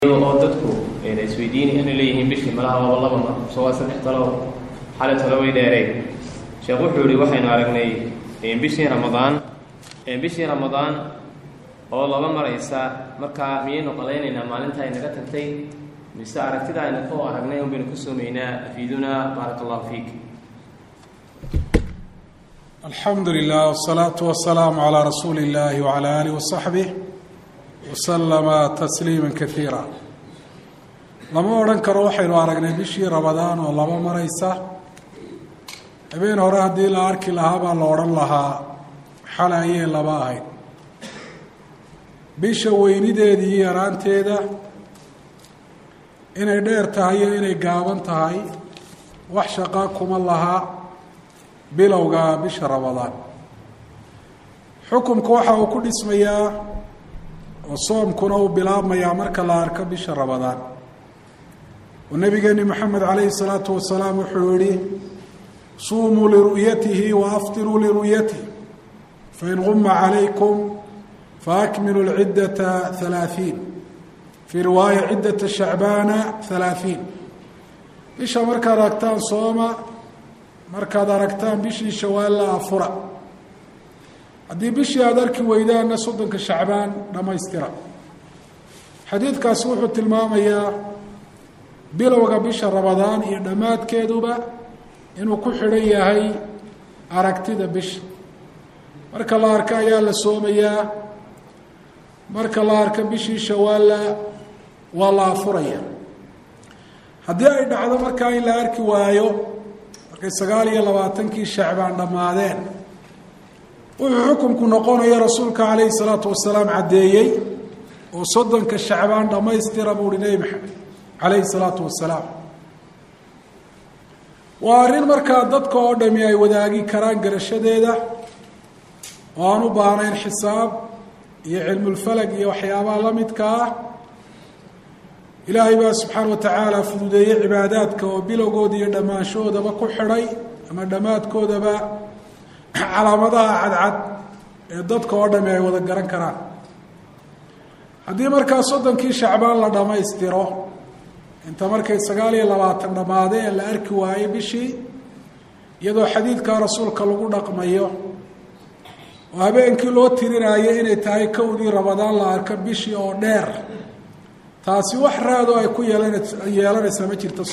oo dadku inay isweydiin inay leeyihiin bishii malaha laba mar soo saddex talo xalay talo way dheeray sheekhu wuxuu yiri waxaynu aragnay bishii Ramadaan oo laba mar aysa marka miyaynu qaleynayna maalinta ay naga tagtay mise aragtida aynu ku aragnay oo baynu ku soomeynaa afiduna barakallahu fiik. alxamdulilah wasalaatu wasalaamu calaa rasuuli illaahi wacalaa aalihi wasaxbih wasalama tasliima kaiira. lama odhan karo waxaynu aragnay bishii Ramadaan oo laba maraysa. habeen hore haddii la arki lahaa baa la odhan lahaa xalay ayay laba ahayd. bisha weynideeda iyo yaraanteeda inay dheer tahay iyo inay gaaban tahay wax shaqaa kuma laha bilowga bisha Ramadaan. xukunku waxa uu ku dhismayaa oo soomkuna uu bilaabmayaa marka la arko bisha Ramadaan. oo nabigeeni maxamed calayhi salaatu wasalaam wuxuu yihi suumuu liru'yatihi wa aftiruu liru'yatihi fain gumma calaykum faakmiluu lciddata 30 fii riwaaya ciddata shacbaana 30. bisha markaad aragtaan sooma, markaad aragtaan bishii shawaalla afura. haddii bishii aada arki weydaanna 30 shacbaan dhammaystira. xadiidkaasi wuxuu tilmaamayaa bilowga bisha Ramadaan iyo dhammaadkeeduba inuu ku xidhan yahay aragtida bisha. marka la arko ayaa la soomayaa, marka la arko bishii shawaalla waa la afuraya. haddii ay dhacdo markaa in la arki waayo markay 29 shacbaan dhammaadeen, wuxuu xukunku noqonaya rasuulka calayhi salaatu wasalaam caddeeyey oo 30 shacbaan dhammaystira buu uhi nebi maxamed calayhi salaatu wasalaam. waa arrin markaa dadka oo dhami ay wadaagi karaan garashadeeda oo aan u baahnayn xisaab iyo cilmulfalag iyo waxyaabaha la midka ah. ilaahay baa subxaana wa tacaala fududeeyey cibaadaadka oo bilowgooda iyo dhammaashahoodaba ku xidhay ama dhammaadkoodaba calaamadaha cadcad ee dadka oo dhami ay wada garan karaan. haddii markaa 30 shacbaan la dhammaystiro, inta markay 29 dhammaadeen la arki waayo bishii, iyadoo xadiidka rasuulka lagu dhaqmayo oo habeenkii loo tirinaayo inay tahay 1 Ramadaan la arko bishii oo dheer, taasi wax raado ay ku yeelanaysa ma jirto.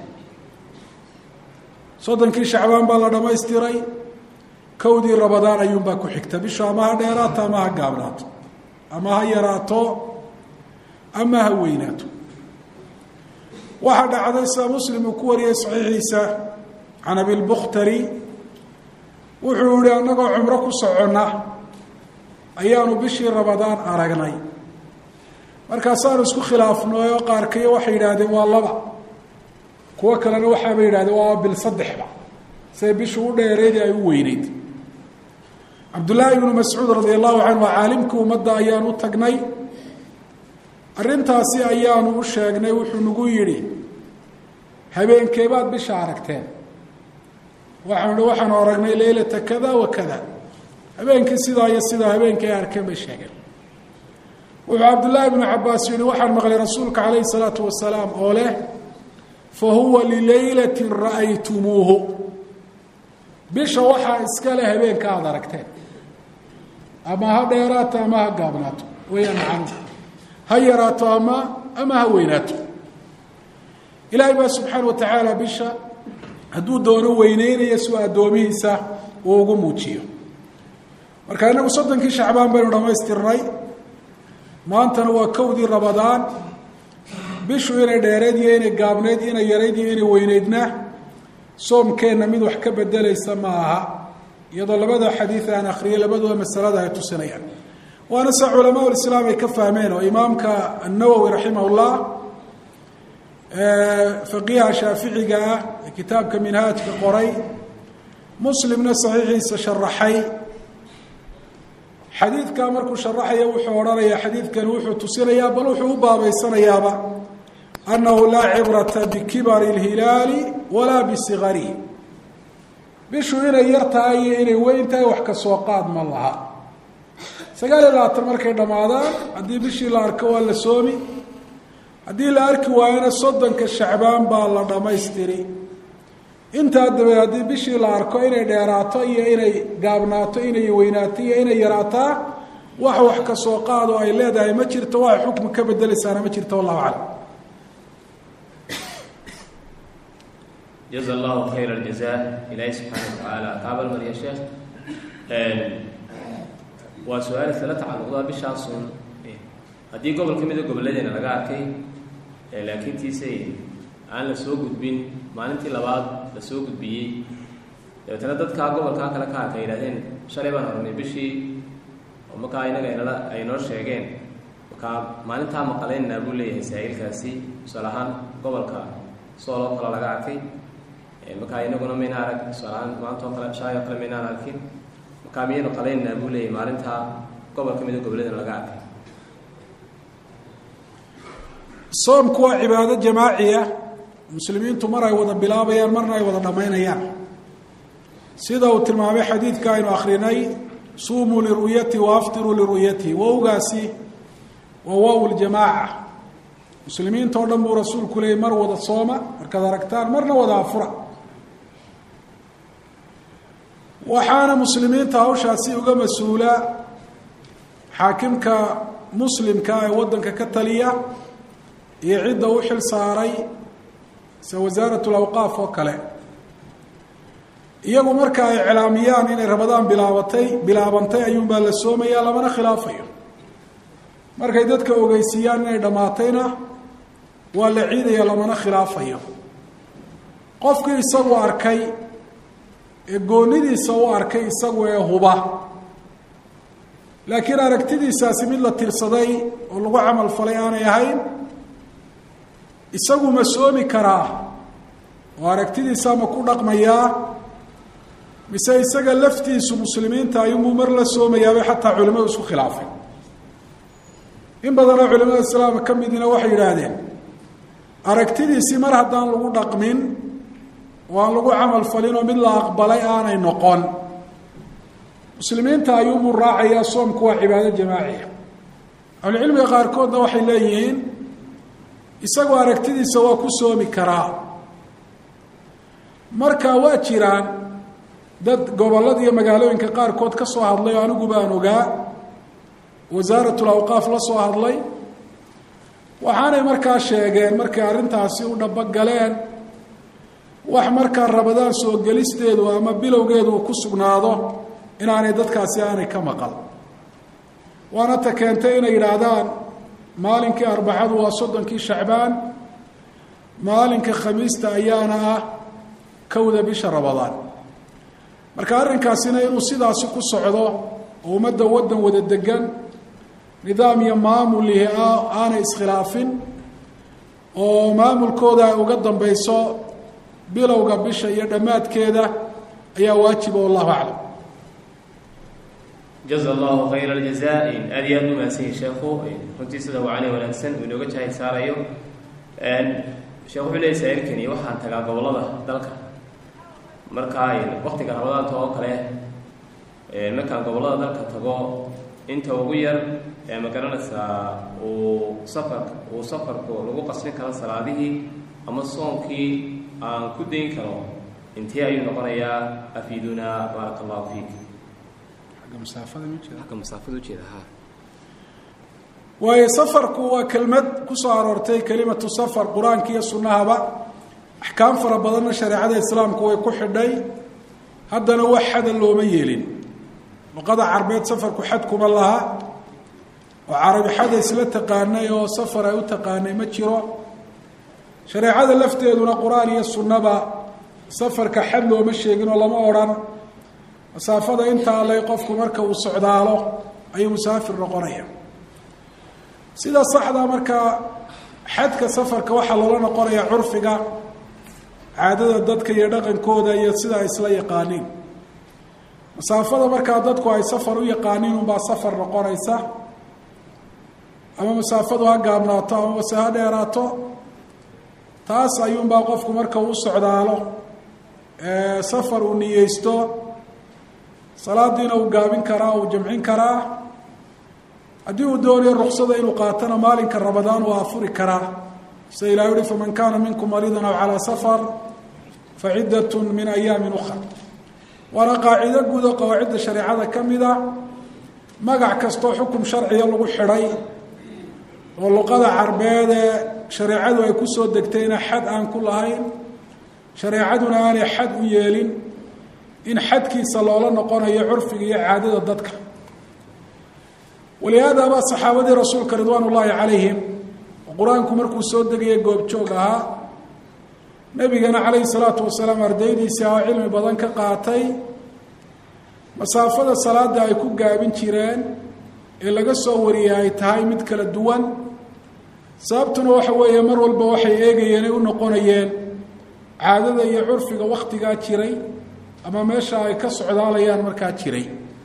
soddon shacbaan baa la dhammaystiray, 1 Ramadaan ayuunbaa ku xigta. bishu ama ha dheeraato ama ha gaabnaato, ama ha yaraato ama ha weynaato. waxaa dhacday sida Muslim uu ku wariyey saxiixiisa can abilbukhtari, wuxuu yihi annagoo cumro ku soconna ayaanu bishii Ramadaan aragnay. markaasaanu isku khilaafnay oo qaarkiyo waxay yidhaahdeen waa 2, kuwo kalena waxaabay yidhahdeen waa bil 3ba, say bishu u dheereedii ay u weyneyd. cabdullaahi ibnu mascuud radia allahu canhu waa caalimkii ummadda ayaan u tagnay. arrintaasi ayaanu u sheegnay. wuxuu nagu yidhi habeenkeebaad bisha aragteen? waxaanu waxaanu aragnay leylata kada wa kada, habeenkii sidaa iyo sidaa habeenkii ay arkeen bay sheegeen. wuxuu cabdullaahi ibnu cabaas yihi waxaan maqlay rasuulka calayhi salaatu wasalaam oo leh fa huwa lilaylatin ra'aytumuuhu, bisha waxaa iska leh habeenka aada aragteen, ama ha dheeraato ama ha gaabnaato wayaan macnuhu, ha yaraato ama ha weynaato. ilaahay baa subxaana wa tacaala bisha hadduu doono weyneynaya si uu addoomihiisa uu ugu muujiyo. marka inagu 30 shacbaan baynu dhammaystirnay, maantana waa 1 Ramadaan. bishu inay dheereed iyo inay gaabneyd, inay yarayd iyo inay weyneydna soomkeenna mid wax ka bedelaysa ma aha, iyadoo labada xadiid aan akhriyay labaduba masalada ay tusinayaan. waana sa culamaa ulislaam ay ka fahmeen, oo imaamka annawowi raximahullah faqiiha shaaficiga ah ee kitaabka minhaajka qoray, muslimna saxiixiisa sharaxay. xadiidkaa markuu sharaxaya wuxuu odhanayaa xadiidkani wuxuu tusinayaa, bal wuxuu u baabaysanayaaba annahu laa cibrata bikibari اlhilaali walaa bisigarihi. bishu inay yar tahay iyo inay weyn tahay wax ka soo qaad ma laha. 29 markay dhammaadaan haddii bishii la arko waa la soomi, haddii la arki waayona 30 shacbaan baa la dhamaystiri intaa dabeed haddii bishii la arko inay dheeraato iyo inay gaabnaato inay weynaato iyo inay yaraataa wax ka soo qaado ay leedahay ma jirto wax xukm ka bedelaysaana ma jirto wallahu a'lam. جزا الله خير الجزاء إلهي سبحانه وتعالى قابل من يا شيخ. وسؤال ثلاثة عن موضوع بشاصون هدي قبل كم قبل لدينا لقاكي لكن تيسي أنا لسوق بين ما أنتي لبعض لسوق بيه تردد كاقو والكاكلا كاكا إلهين شريبان هرمي بشي ومكاينا غينا لا أينور شيئين وكا ما ننتها مقالين نابولي سائل كاسي صلاحان قبل كا صولو كلا لقاكي مكاينا قنو مينارك صلاحان ما أنتو كلا شايو كلا ميناركين مكاميين وقالين نابولي ما ننتها قبل كم قبل لدينا لقاكي. صومku waa cibaado jamaaciya muslimiintu mar ay wada bilaabayaan marna ay wada dhameynayaan sida uu tilmaamay xadiidka aynu akhrinay suumu liruyati wa aftiru liruyati wawgaasi wa wawul jamaaca muslimiinta oo dhan buu rasuulku leeyay mar wada sooma markaad aragtaan marna wada afura waxaana muslimiinta hawshaasi uga mas-uula xaakimka muslimka ee wadanka ka taliya iyo cidda u xil saaray wasaaratul awqaaf oo kale iyagu marka ay iclaamiyaan inay Ramadaan bilaabantay ayuun baa la soomayaa lamana khilaafayo markay dadka ogeysiyaan inay dhamaatayna waa la ciidaya lamana khilaafayo qofkii isagu arkay ee goonidiisa u arkay isagu ee huba laakiin aragtidiisaasi mid la tirsaday oo lagu camal falay aanay ahayn isagu ma soomi karaa oo aragtidiisa ma ku dhaqmayaa mise isaga laftiisu muslimiinta ayuu mar la soomayaa xataa culimadu isku khilaafay in badan oo culimada islaamka ka midina waxay yiraahdeen aragtidiisi mar haddaan lagu dhaqmin oo aan lagu camal falin oo mid la aqbalay aanay noqon muslimiinta ayuu raacayaa soomku waa cibaado jamaaciya cilmiga qaarkoodna waxay leeyihiin isagoo aragtidiisa waa ku soomi karaa marka waa jiraan dad gobolada iyo magaalooyinka qaarkood ka soo hadlay oo anigu baan ogaa wasaaratul awqaaf la soo hadlay waxaanay markaa sheegeen markay arrintaasi u dhabagaleen wax markaa Ramadaan soo gelisteedu ama bilowgeedu ku sugnaado inaanay dadkaasi aanay ka maqal waana ta keentay inay yiraahdaan maalinkii arbacadu waa 30kii shacbaan maalinka khamiista ayaana ah kowda bisha Ramadaan marka arrinkaasina inuu sidaasi ku socdo oo ummadda wadan wada degan nidaam iyo maamul aanay iskhilaafin oo maamulkooda ay uga dambayso bilowga bisha iyo dhamaadkeeda ayaa waajib oo Allahu a'lam. جزا الله خير الجزاء أديان ما سين شيخو كنت سيدا وعلي ونكسن ونوجه جاهد ساريو شيخو بلي سيركني وحان تقا قبلده دلك مركاي وقت رمضان تو كله مكان قبلده دلك تقو انت وغير مكاننا وسفر لو قصرين كلا صلاده اما صومكي ان كدين كانوا انتي ايو نقنيا افيدونا بارك الله فيك مسافة وجهها ها وسفرك وكلمة كسر كلمة سفر قرآن كي السنة با أحكام فربضنا شريعة الإسلام كوي كحدي هذا نوحد اللي ميلين وقد عربيت سفر كحدكم الله وعربي حدا يسلا تقاني وسفر أو تقاني متشرو شريعة اللفتة دون قرآن كي السنة با سفر كحد ومشي والله ما أوران مسافة أنت على يقفك مركب والسعداله أي مسافر نقرية سيدا صحدا مركب حدك سفر كوحل لنا قرية عرفك عادة ضدك يدقن كودا يسيدا إسلا يقانين مسافة مركب ضدك أي سفر يقانين وبا سفر نقرية أما مسافة قامناتا وسهاد يراتو تاس أيوم باقفك مركب والسعداله سفر ونيستو salaadiina uu gaabin karaa uu jamcin karaa haddii uu doonayo ruqsada inuu qaatana maalinka Ramadaan waa afuri karaa sida ilahay uhi faman kana minkum mariidan aw calaa safar faciddat min ayaamin ukhra waana qaacido guud oo qawaacidda shareecada ka mida magac kastoo xukum sharciga lagu xidhay oo luqada carbeed ee shareecadu ay ku soo degtayna xad aan ku lahayn shareecaduna aanay xad u yeelin in xadkiisa loola noqonayo curfiga iyo caadada dadka walihaada baa saxaabadii rasuulka ridwaan ullaahi calayhim oo qur-aanku markuu soo degaya goobjoog ahaa nebigana calayhi salaatu wasalaam ardaydiisii oo cilmi badan ka qaatay masaafada salaada ay ku gaabin jireen ee laga soo wariyay ay tahay mid kala duwan sababtuna waxa weeye mar walba waxay eegayeen ay u noqonayeen caadada iyo curfiga wakhtigaa jiray ama meesha ay ka socdaalayaan markaa jiray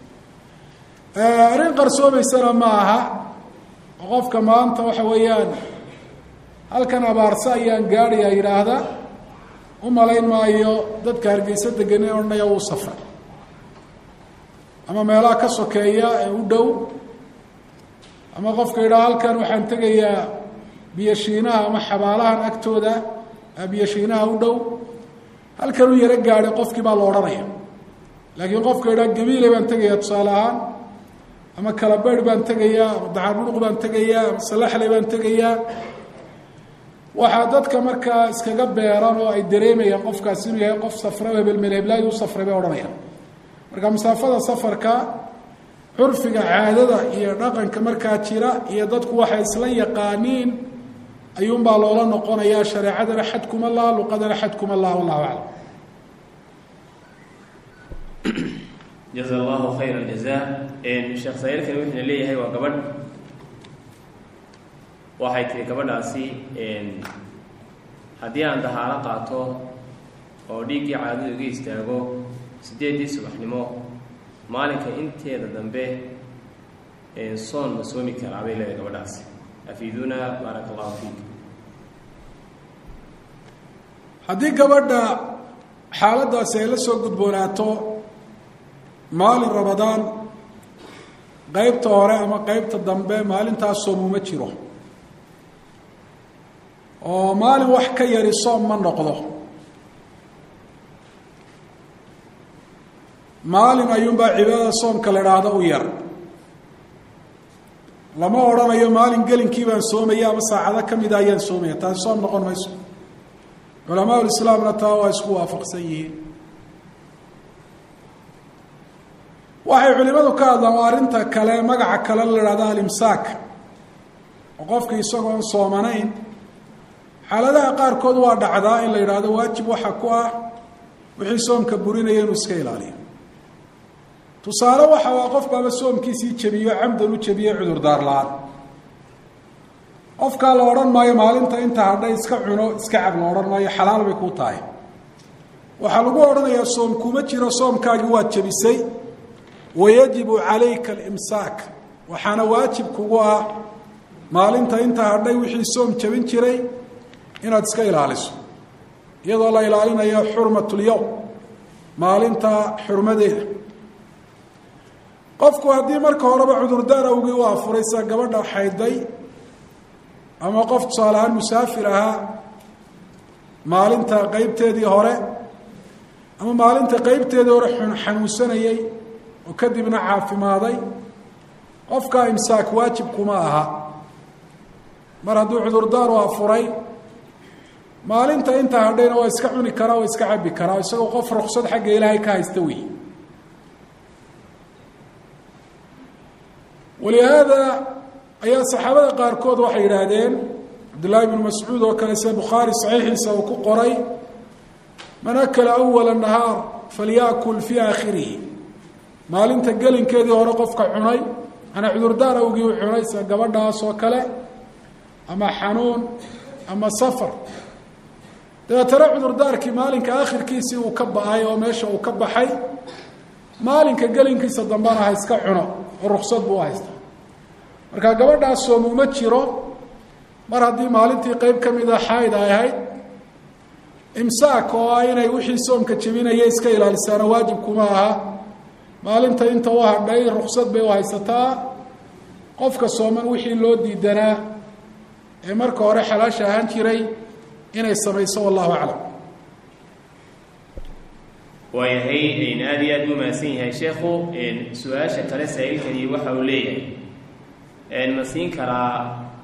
arrin qarsoomaysana ma aha oo qofka maanta waxa weeyaan halkan abaarsa ayaan gaadhaya yidhaahda u malayn maayo dadka hargeysa degan ee odhanaya uu safray ama meelaha ka sokeeya ee u dhow ama qofka yidhaha halkan waxaan tegayaa biyashiinaha ama xabaalahan agtooda biyashiinaha u dhow halkan u yaro gaadhay qofkii baa la odhanaya laakiin qofka yidhaha gabiile baan tegayaa tusaale ahaan ama kalabeydh baan tegayaa ama dacarburuq baan tegayaa ama salaxley baan tegayaa waxaa dadka markaa iskaga beeran oo ay dareemayaan qofkaasi inuu yahay qof safra hebel melheblaadi u safray bay odhanayaan marka masaafada safarka curfiga caadada iyo dhaqanka markaa jira iyo dadku waxay isla yaqaaniin ayuunbaa loola noqonayaa shareecadana xad kuma laha luqadana xad kuma laha wallahu aclam jaza allahu khayra aljaza sheekh sayiirkani wuxuuna leeyahay waa gabadh waxay tiri gabadhaasi haddii aan dahaalo qaato oo dhiiggii caadadu iga istaago 8 subaxnimo maalinka inteeda dambe soon ma soomi karaa bay leedahay gabadhaasi afiiduna baaraka allahu fiik haddii gabadha xaaladaasi ay la soo gudboonaato maalin ramadaan qaybta hore ama qaybta dambe maalintaas soomuma jiro oo maalin wax ka yari soom ma noqdo maalin ayuunbaa cibaadada soomka la idhaahdo u yar lama odhanayo maalin gelinkii baan soomaya ama saacado ka mida ayaan soomaya taasi soom noqon mayso culamaa ulislaamna taa waa isku waafaqsan yihiin waxay culimadu ka hadlaan waa arrinta kale magaca kale la idhahdo alimsaak oo qofka isagoon soomanayn xaaladaha qaarkood waa dhacdaa in la yidhaahdo waajib waxa ku ah wixii soomka burinaya inuu iska ilaaliyo tusaale waxa waa qof baaba soomkiisii jebiyo camdan u jebiye cudurdaar la-aan qofkaa la odhan maayo maalinta inta hadhay iska cuno iska cab la odhan maayo xalaal bay ku tahay waxaa lagu odhanayaa soom kuma jiro soomkaagii waad jebisay wayajibu calayka alimsaak waxaana waajib kugu ah maalinta inta hadhay wixii soom jebin jiray inaad iska ilaaliso iyadoo la ilaalinayo xurmatulyowm maalinta xurmadeeda qofku haddii marka horeba cudurdaar awgii u afuray sida gabadha xayday ama qof tusaale ahaan musaafir ahaa maalinta qeybteedii hore ama maalinta qeybteedii hore xanuunsanayay oo kadibna caafimaaday qofkaa imsaak waajib kuma aha mar hadduu cudurdaar u afuray maalinta inta hadhayna waa iska cuni karaa waa iska cabi karaa isagoo qof ruksad xagga ilaahay ka haysta wey walihaada ayaa saxaabada qaarkood waxay yidhaahdeen cabdullaahi bnu mascuud oo kale sida bukhaari saxiixiisa uu ku qoray man akala awala nahaar falyakul fii aakhirihi maalinta gelinkeedii hore qofka cunay ana cudurdaar awgii u cunay sida gabadhaas oo kale ama xanuun ama safar dabeetana cudurdaarkii maalinka aakhirkiisii uu ka ba-ay oo meesha uu ka baxay maalinka gelinkiisa dambana ha iska cuno oo ruksad buu haysta marka gabadhaas soomuma jiro mar haddii maalintii qeyb ka mida xaaid ay ahayd imsaak oo ah inay wixii soomka jebinaya iska ilaalisaana waajib kuma aha maalinta inta u hadhay ruksad bay u haysataa qofka sooman wixii loo diidanaa ee marka hore xalaasha ahaan jiray inay samayso wallahu aclam. waayahay aad iyo aad u mahadsan yahay sheekhu. su-aasha kale saa'ilkani waxa uu leeyahay ma siin karaa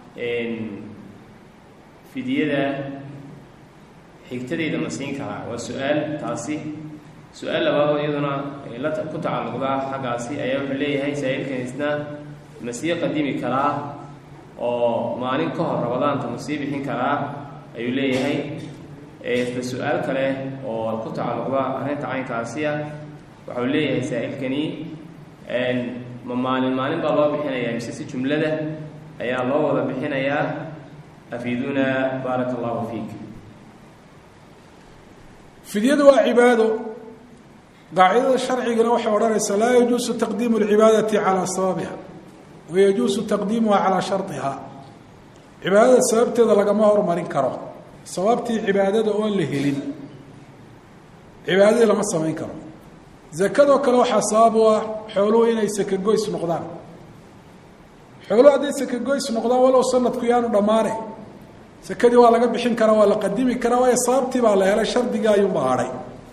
fidyada xigtadeeda ma siin karaa? waa su-aal taasi. su-aal labaadoo iyaduna ku tacalluqda xaggaasi ayaa wuxuu leeyahay saa'ilkanisna ma sii qadimi karaa oo maalin ka hor ramadaanta ma sii bixin karaa ayuu leeyahay. isla su-aal kale oo ku tacalluqda arrinta caynkaasiya waxau leeyahay saa'ilkani ma maalin baa loo bixinayaa mise si jumlada ayaa loo wada bixinayaa? afiiduna baaraka allahu fiik. fidyadu waa cibaado. qaacidada sharcigana waxay odhanaysaa laa yajuusu taqdiimu alcibaadati calaa sababiha wayajuusu taqdiimuha calaa shardiha. cibaadada sababteeda lagama hormarin karo. sababtii cibaadada oon la helin cibaadadii lama samayn karo. zakadoo kale waxaa sabab u ah xooluhu inay sakagoys noqdaan. xooluhu hadday sakagoys noqdaan walow sanadku yaanu dhammaane sakadii waa laga bixin karaa, waa la qadimi karaa, waayo sababtii baa la helay, shardigii ayuunba hadhay.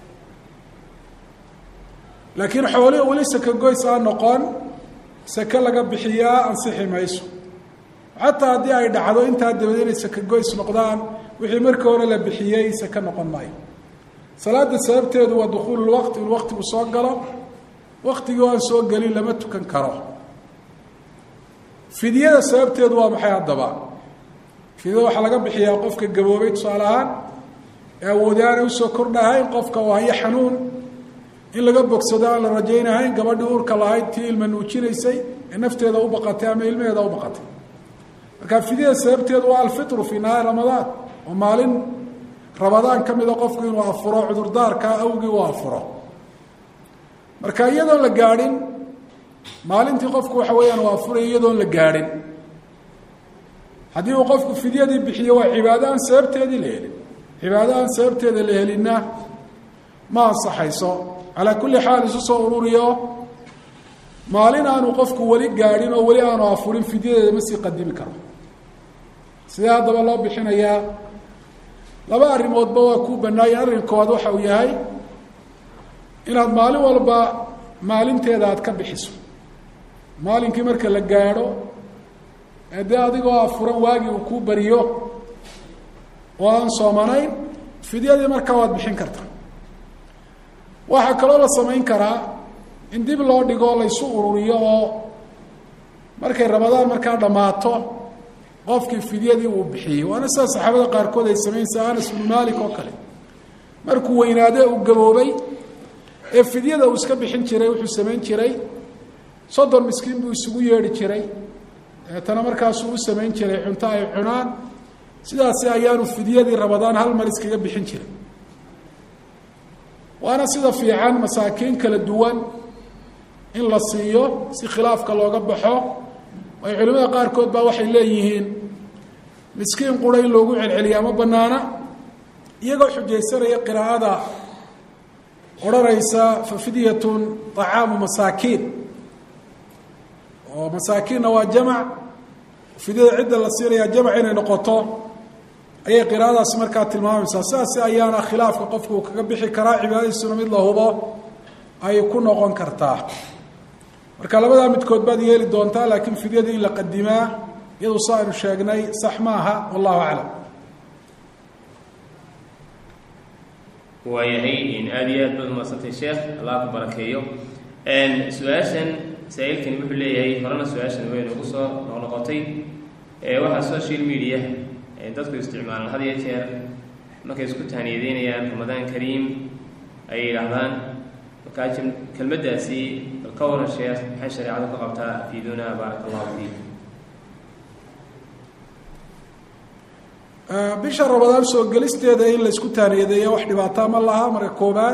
laakiin xoolihii weli sakagoys aan noqon sake laga bixiyaa ansixi mayso. xataa haddii ay dhacdo intaa dabadeed inay sakagoys noqdaan wixii markii hore la bixiyey sake noqon maayo. salaada sababteedu waa dukhuulu lwaqti, in waqtigu soo galo. waqtigii oo aan soo gelin lama tukan karo. fidyada sababteedu waa maxay haddaba? fidyada waxaa laga bixiyaa qofka gaboobay tusaale ahaan ee awoodi aanay usoo kordhahayn, qofka oo hayo xanuun in laga bogsado aan la rajaynahayn, gabadhii uurka lahayd tii ilma nuujinaysay ee nafteeda u baqatay ama ilmaheeda u baqatay. marka fidyada sababteedu waa alfitru fii nahaari ramadaan, oo maalin ramadaan ka mida qofku inuu afuro cudurdaarkaa awgii uu afuro. marka iyadoon la gaadhin maalintii qofku waxa weeyaan uu afuraya iyadoon la gaadhin, haddii uu qofku fidyadii bixiyo waa cibaado aan sababteedii la helin. cibaado aan sababteeda la helinna ma ansaxayso. calaa kulli xaal isu soo ururiyo maalin aanu qofku weli gaadhin oo weli aanu afurin fidyadeeda ma sii qadimi karo. sidee haddaba loo bixinayaa? laba arrimoodba waa kuu bannaayeen. arrinkooda waxa uu yahay inaad maalin walba maalinteeda aad ka bixiso. maalinkii marka la gaadho ee dee adigoo afuran waagii uu kuu bariyo oo aan soomanayn, fidyadii markaa waad bixin karta. waxaa kaloo la samayn karaa in dib loo dhigo laysu ururiyo oo markay ramadaan markaa dhammaato qofkii fidyadii uu bixiyey. waana sida saxaabada qaarkood ay samaynaysa. anas bnu maalik oo kale markuu weynaade uu gaboobay ee fidyada uu iska bixin jiray wuxuu samayn jiray 30 miskiin buu isugu yeedhi jiray, tana markaasuu u samayn jiray cunto ay cunaan. sidaasi ayaanu fidyadii ramadaan hal mar iskaga bixin jiray. waana sida fiican masaakiin kala duwan in la siiyo si khilaafka looga baxo. ay culimada qaarkood baa waxay leeyihiin miskiin qura in loogu celceliyaa ma banaana, iyagoo xujaysanaya qiraa'ada odhanaysa fa fidyatun طacaamu masaakiin, oo masaakiinna waa jamac, fidyada cidda la siinayaa jamac inay noqoto ayay qiraa'adaasi markaa tilmaamaysaa. sidaasi ayaana khilaafka qofku uu kaga bixi karaa, cibaadadiisuna mid la hubo ay ku noqon kartaa. marka labadaa midkood baad yeeli doontaa, laakiin fidyadii in la qadimaa iyadu sa aynu sheegnay sax maaha. wallahu aclam. waayahay aada iyo aad baad umadsantay sheekh, allah ku barakeeyo. su-aashan saa-iilkani wuxuu leeyahay, horena su-aashan way nagu soo noqnoqotay. waxaa social media dadku isticmaalaan had iyo jeer markay isku taaniyadeynayaan ramadaan kariim ay yidhaahdaan. markaa kelmaddaasi bal ka waran sheekh, maxay shareecadu ka qabtaa? afiiduna baaraka allahu fiik. bisha ramadaan soo gelisteeda in la isku taaniyadeeya wax dhibaataa ma laha. marka koobaad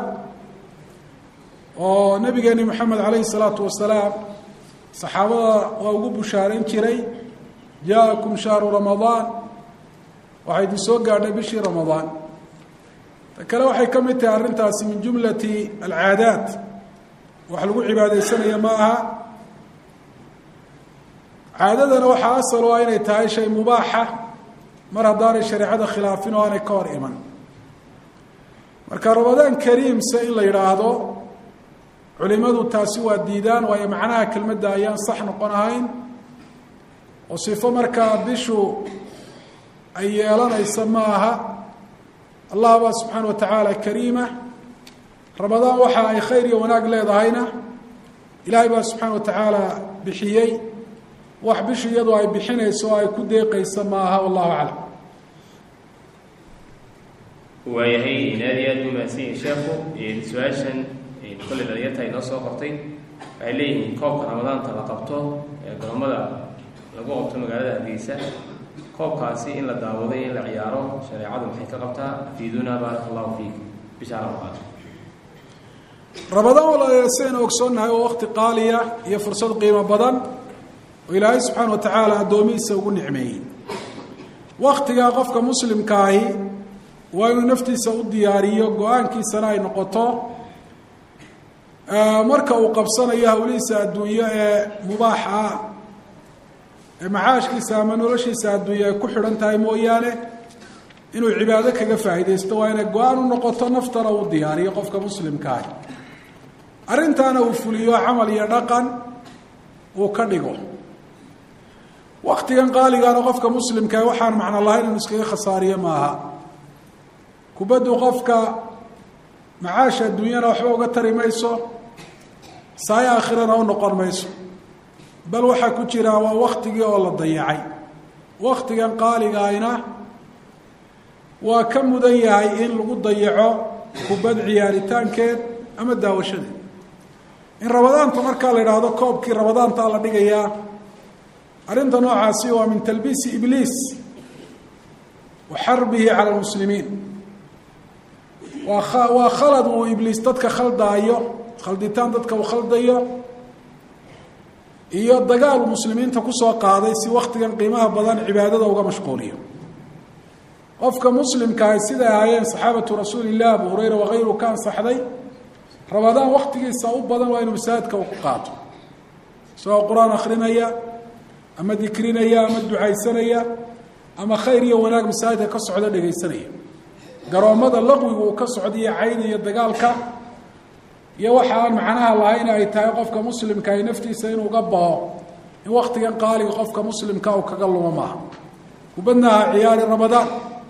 oo nabigeeni moxamed calayhi salaatu wasalaam saxaabada waa ugu bushaarayn jiray, jaa-akum shahru ramadaan, waxaa idin soo gaadhay bishii ramadaan. ta kale waxay ka mid tahay arrintaasi min jumlati alcaadaat, wax lagu cibaadaysanaya ma aha. caadadana waxaa asal u ah inay tahay shay mubaaxa mar haddaanay shareecada khilaafin oo aanay ka hor iman marka ramadaan kariim se in la yidhaahdo culimadu taasi waa diidaan waayo macnaha kelmadda ayaan sax noqon ahayn oo sifo markaa bishu ay yeelanaysa ma aha allah baa subxaana wa tacaala kariima ramadaan waxa ay khayr iyo wanaag leedahayna ilaahay baa subxaana wa tacaala bixiyey wax bishu iyadoo ay bixinayso oo ay ku deeqaysa ma aha wallahu aclam waayahay aad iyo aad u mahadsanyihin sheekhu su-aashan kolley dhalinyarta inoo soo qortay waxay leeyihiin koobka ramadaanta la qabto ee garoomada lagu qabto magaalada hargeysa koobkaasi in la daawaday in la ciyaaro shareecadu maxay ka qabtaa afiiduna baaraka allahu fiik bisha ramadaan ramadaan walaasaynu ogsoonnahay oo waqti qaaliya iyo fursad qiimo badan oo ilaahay subxaana wa tacaala addoomihiisa ugu nicmeeyey waktigaa qofka muslimkaahi waa inuu naftiisa u diyaariyo go-aankiisana ay noqoto marka uu qabsanayo hawlihiisa adduunyo ee mubaaxa ah ee macaashkiisa ama noloshiisa adduunyo ay ku xidhan tahay mooyaane inuu cibaado kaga faa'iidaysto waa inay go-aan u noqoto naftana uu diyaariyo qofka muslimkaahi arrintaana uu fuliyo camal iyo dhaqan uu ka dhigo waktigan qaaligaana qofka muslimkaah waxaan macno lahayn inuu iskaga khasaariyo maaha kubaddu qofka macaasha adduunyana waxba uga tari mayso saay aakhirana u noqon mayso bal waxaa ku jira waa waktigii oo la dayacay waktigan qaaligaayna waa ka mudan yahay in lagu dayaco kubad ciyaaritaankeed ama daawashadeed in ramadaanta markaa la idhaahdo koobkii ramadaanta la dhigayaa arrinta noocaasi waa min talbiisi ibliis wa xarbihi cala lmuslimiin waa khalad uu ibliis dadka khaldaayo khalditaan dadka uu khaldayo iyo dagaal muslimiinta kusoo qaaday si waktigan qiimaha badan cibaadada uga mashquuliyo qofka muslimkaahi siday ahaayeen saxaabatu rasuuli illah abu hurayra wakayru ka ansaxday ramadaan waktigiisa u badan waa inuu masaajidka uu ku qaato isagoo qur-aan akrinaya ama dikrinaya ama ducaysanaya ama khayr iyo wanaag masaajidka ka socda dhegaysanaya garoommada laqwigu uu ka socdaiyo cayda iyo dagaalka iyo waxa aan macnaha lahayn ay tahay qofka muslimka ay naftiisa inuu uga bao in waktigan qaaliga qofka muslimka uu kaga lumo maaha kubadna ha ciyaari ramadaan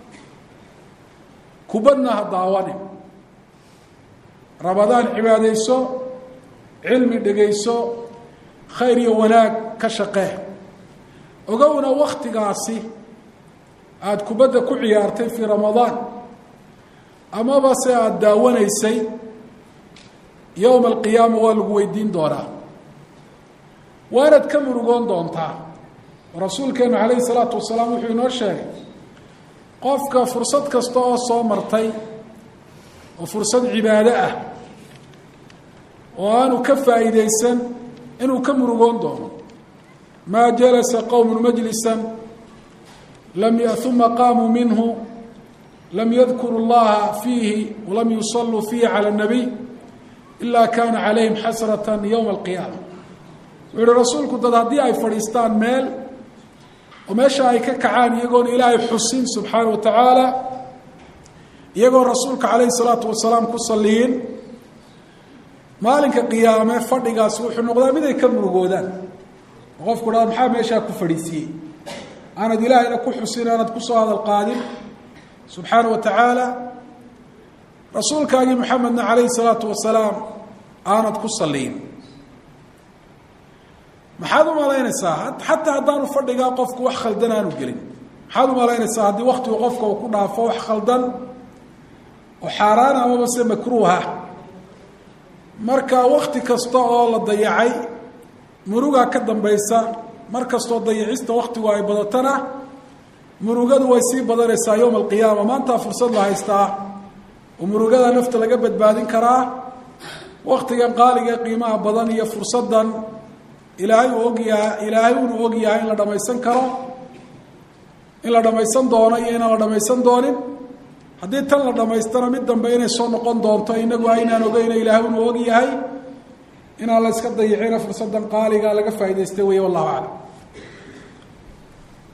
kubadna ha daawanin ramadaan cibaadayso cilmi dhegayso khayr iyo wanaag ka shaqee ogowna waktigaasi aada kubadda ku ciyaartay fii ramadaan amaba se aada daawanaysay yowma alqiyaama waa lagu weydiin doonaa waanad ka murugoon doontaa rasuulkeenu calayhi salaatu wasalaam wuxuu inoo sheegay qofka fursad kasta oo soo martay oo fursad cibaado ah oo aanu ka faa'iidaysan inuu ka murugoon doono maa jalasa qowmun majlisan uma qaamuu minhu lam yadkuru اllaha fiihi walam yusalluu fiihi calى الnabiy ila kana calayhim xasrata ywma alqiyaama wuxuu yihi rasuulku dad haddii ay fadhiistaan meel oo meesha ay ka kacaan iyagoon ilaahay xusin subxaana wa tacaala iyagoo rasuulka calayhi salaatu wasalaam ku saliyin maalinka qiyaame fadhigaas wuxuu noqdaa mid ay ka murugoodaan oo qofku dhaa maxaa meeshaa ku fadhiisiyey aanad ilaahayna ku xusin aanad kusoo hadal qaadin subxaana wa tacaala rasuulkaagii maxamedna calayhi salaatu wasalaam aanad ku saliyin maxaad u malaynaysaa xataa haddaanu fadhigaa qofku wax khaldan aanu gelin maxaad u malaynaysaa haddii waktigu qofka uu ku dhaafo wax khaldan oo xaaraan amaba se makruuha marka wakti kasta oo la dayacay murugaa ka dambaysa mar kastoo dayacista waktigu ay badatana murugadu way sii badanaysaa yowma alqiyaama maantaa fursad la haystaa oo murugada nafta laga badbaadin karaa waktigan qaaliga qiimaha badan iyo fursadan ilaahay uunu og yahay in la dhamaysan karo in la dhamaysan doono iyo inaan la dhamaysan doonin haddii tan la dhamaystana mid dambe inay soo noqon doonto inagu aynaan ogeyna ilaahay uunu og yahay inaan la iska dayicina fursadan qaaliga laga faa'idaystay wey wallahu aclam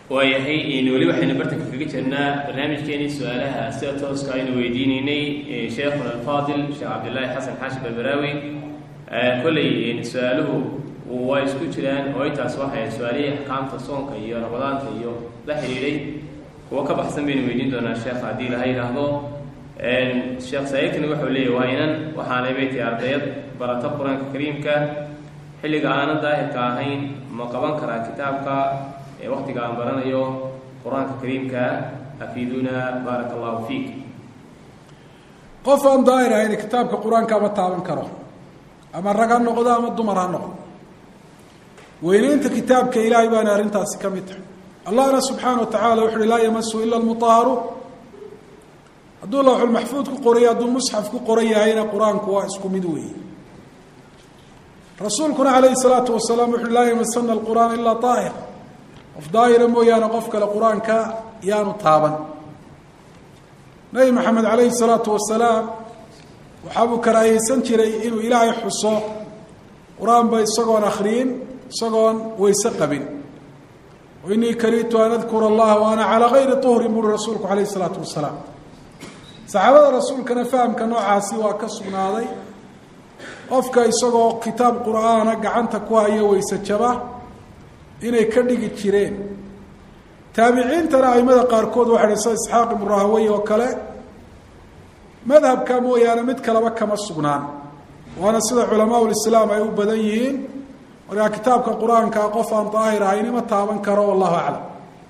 waayahay weli waxaynu bartanka kaga jirnaa barnaamijkeenii su-aalaha sida tooska aynu weydiinaynay sheekhuna alfaadil sheekh cabdillaahi xasan xaashi barbaraawi kolley su-aaluhu waa isku jiraan oo intaas waxay su-aalihii axkaamta soonka iyo ramadaanka iyo la xidhiidhay kuwa ka baxsan baynu weydiin doonaa sheekha haddii laha yidhaahdo sheekh saa'ilkani wuxuu leeyahy waa inan waxaanay bay tahay ardayad barata qur-aanka kariimka xilliga aanan daahirka ahayn ma qaban karaa kitaabka waqtiga aan baranayo qur-aanka kariimka afiiduna baaraka allahu fiik qof aan daahir ahayn kitaabka qur-aanka ma taaban karo ama rag ha noqdo ama dumar ha noqdo weynaynta kitaabka ilaahay baana arrintaasi ka mid tahay allahna subxaana wa tacala wuxu uhi laa yamasu ila almutahharuun hadduu lawxul maxfuud ku qoray hadduu musxaf ku qoran yahayna qur-aanku waa isku mid weeye rasuulkuna calayhi salaatu wasalaam wuxu uhi laa yamasana alqur'aan ilaa daahir qof daahira mooyaane qof kale qur-aanka yaanu taaban nabi maxamed calayhi salaatu wasalaam waxaabuu karaahiyeysan jiray inuu ilaahay xuso qur-aanba isagoon akhriyin isagoon weyse qabin wainii karitu an adkura allaha wa ana calaa gayri tuhrin buuri rasuulku calayhi salaatu wasalaam saxaabada rasuulkana fahamka noocaasi waa ka sugnaaday qofka isagoo kitaab qur-aana gacanta ku haya weyse jaba inay ka dhigi jireen taabiciintana aimada qaarkood waxay dha sida isxaaq ibnu rahawey oo kale madhabka mooyaane mid kaleba kama sugnaan waana sida culamaa ulislaam ay u badan yihiin markaa kitaabka qur-aankaa qof aan daahir ahayn ima taaban karo wallahu aclam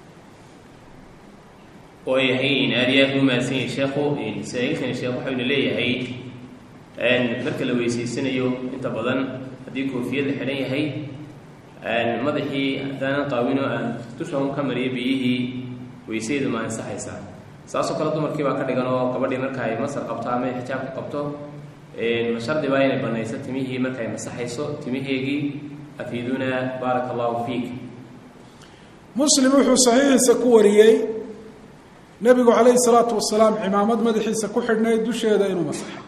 waayahay aada iyo aad u mahadsan yahay sheekhu saa-iilkani sheekh waxaynu leeyahay marka la weysaysanayo inta badan haddii koofiyad la xidhan yahay madaxii haddaanan qaawin oo aan dusha un ka mariyo biyihii weysadeedu ma ansaxaysaa saasoo kale dumarkii baa ka dhigan oo gabadhii marka ay masar qabto ama xijaabka qabto ma shardi baa inay banayso timihii marka ay masaxayso timaheegii afiiduna baaraka allahu fiik muslim wuxuu saxiixiisa ku wariyey nebigu calayhi salaatu wasalaam cimaamad madaxiisa ku xidhnayd dusheeda inuu masaxay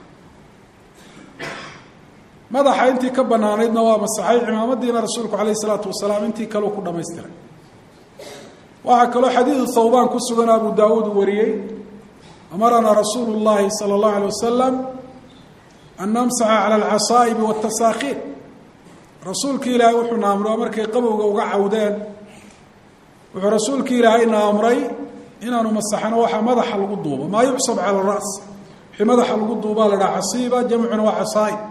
madaxa intii ka banaanaydna waa masaxay cimaamadiina rasuulku calayhi salaatu wasalaam intii kaleu ku dhamaystiray waxaa kaloo xadiidu thawbaan ku sugan abu daawuud uu wariyey amaranaa rasuulu llahi sala allahu alay wasalam an namsaxa cala alcasaa'ibi watasaakhiin rasuulkii ilaahay wuxuu na amray oo markay qabowga uga cawdeen wuxuu rasuulkii ilaahay na amray inaanu masaxno waxaa madaxa lagu duubo maa yucsab cala ras wixii madaxa lagu duubaa la dhaha casiiba jamcuna waa casaa'ib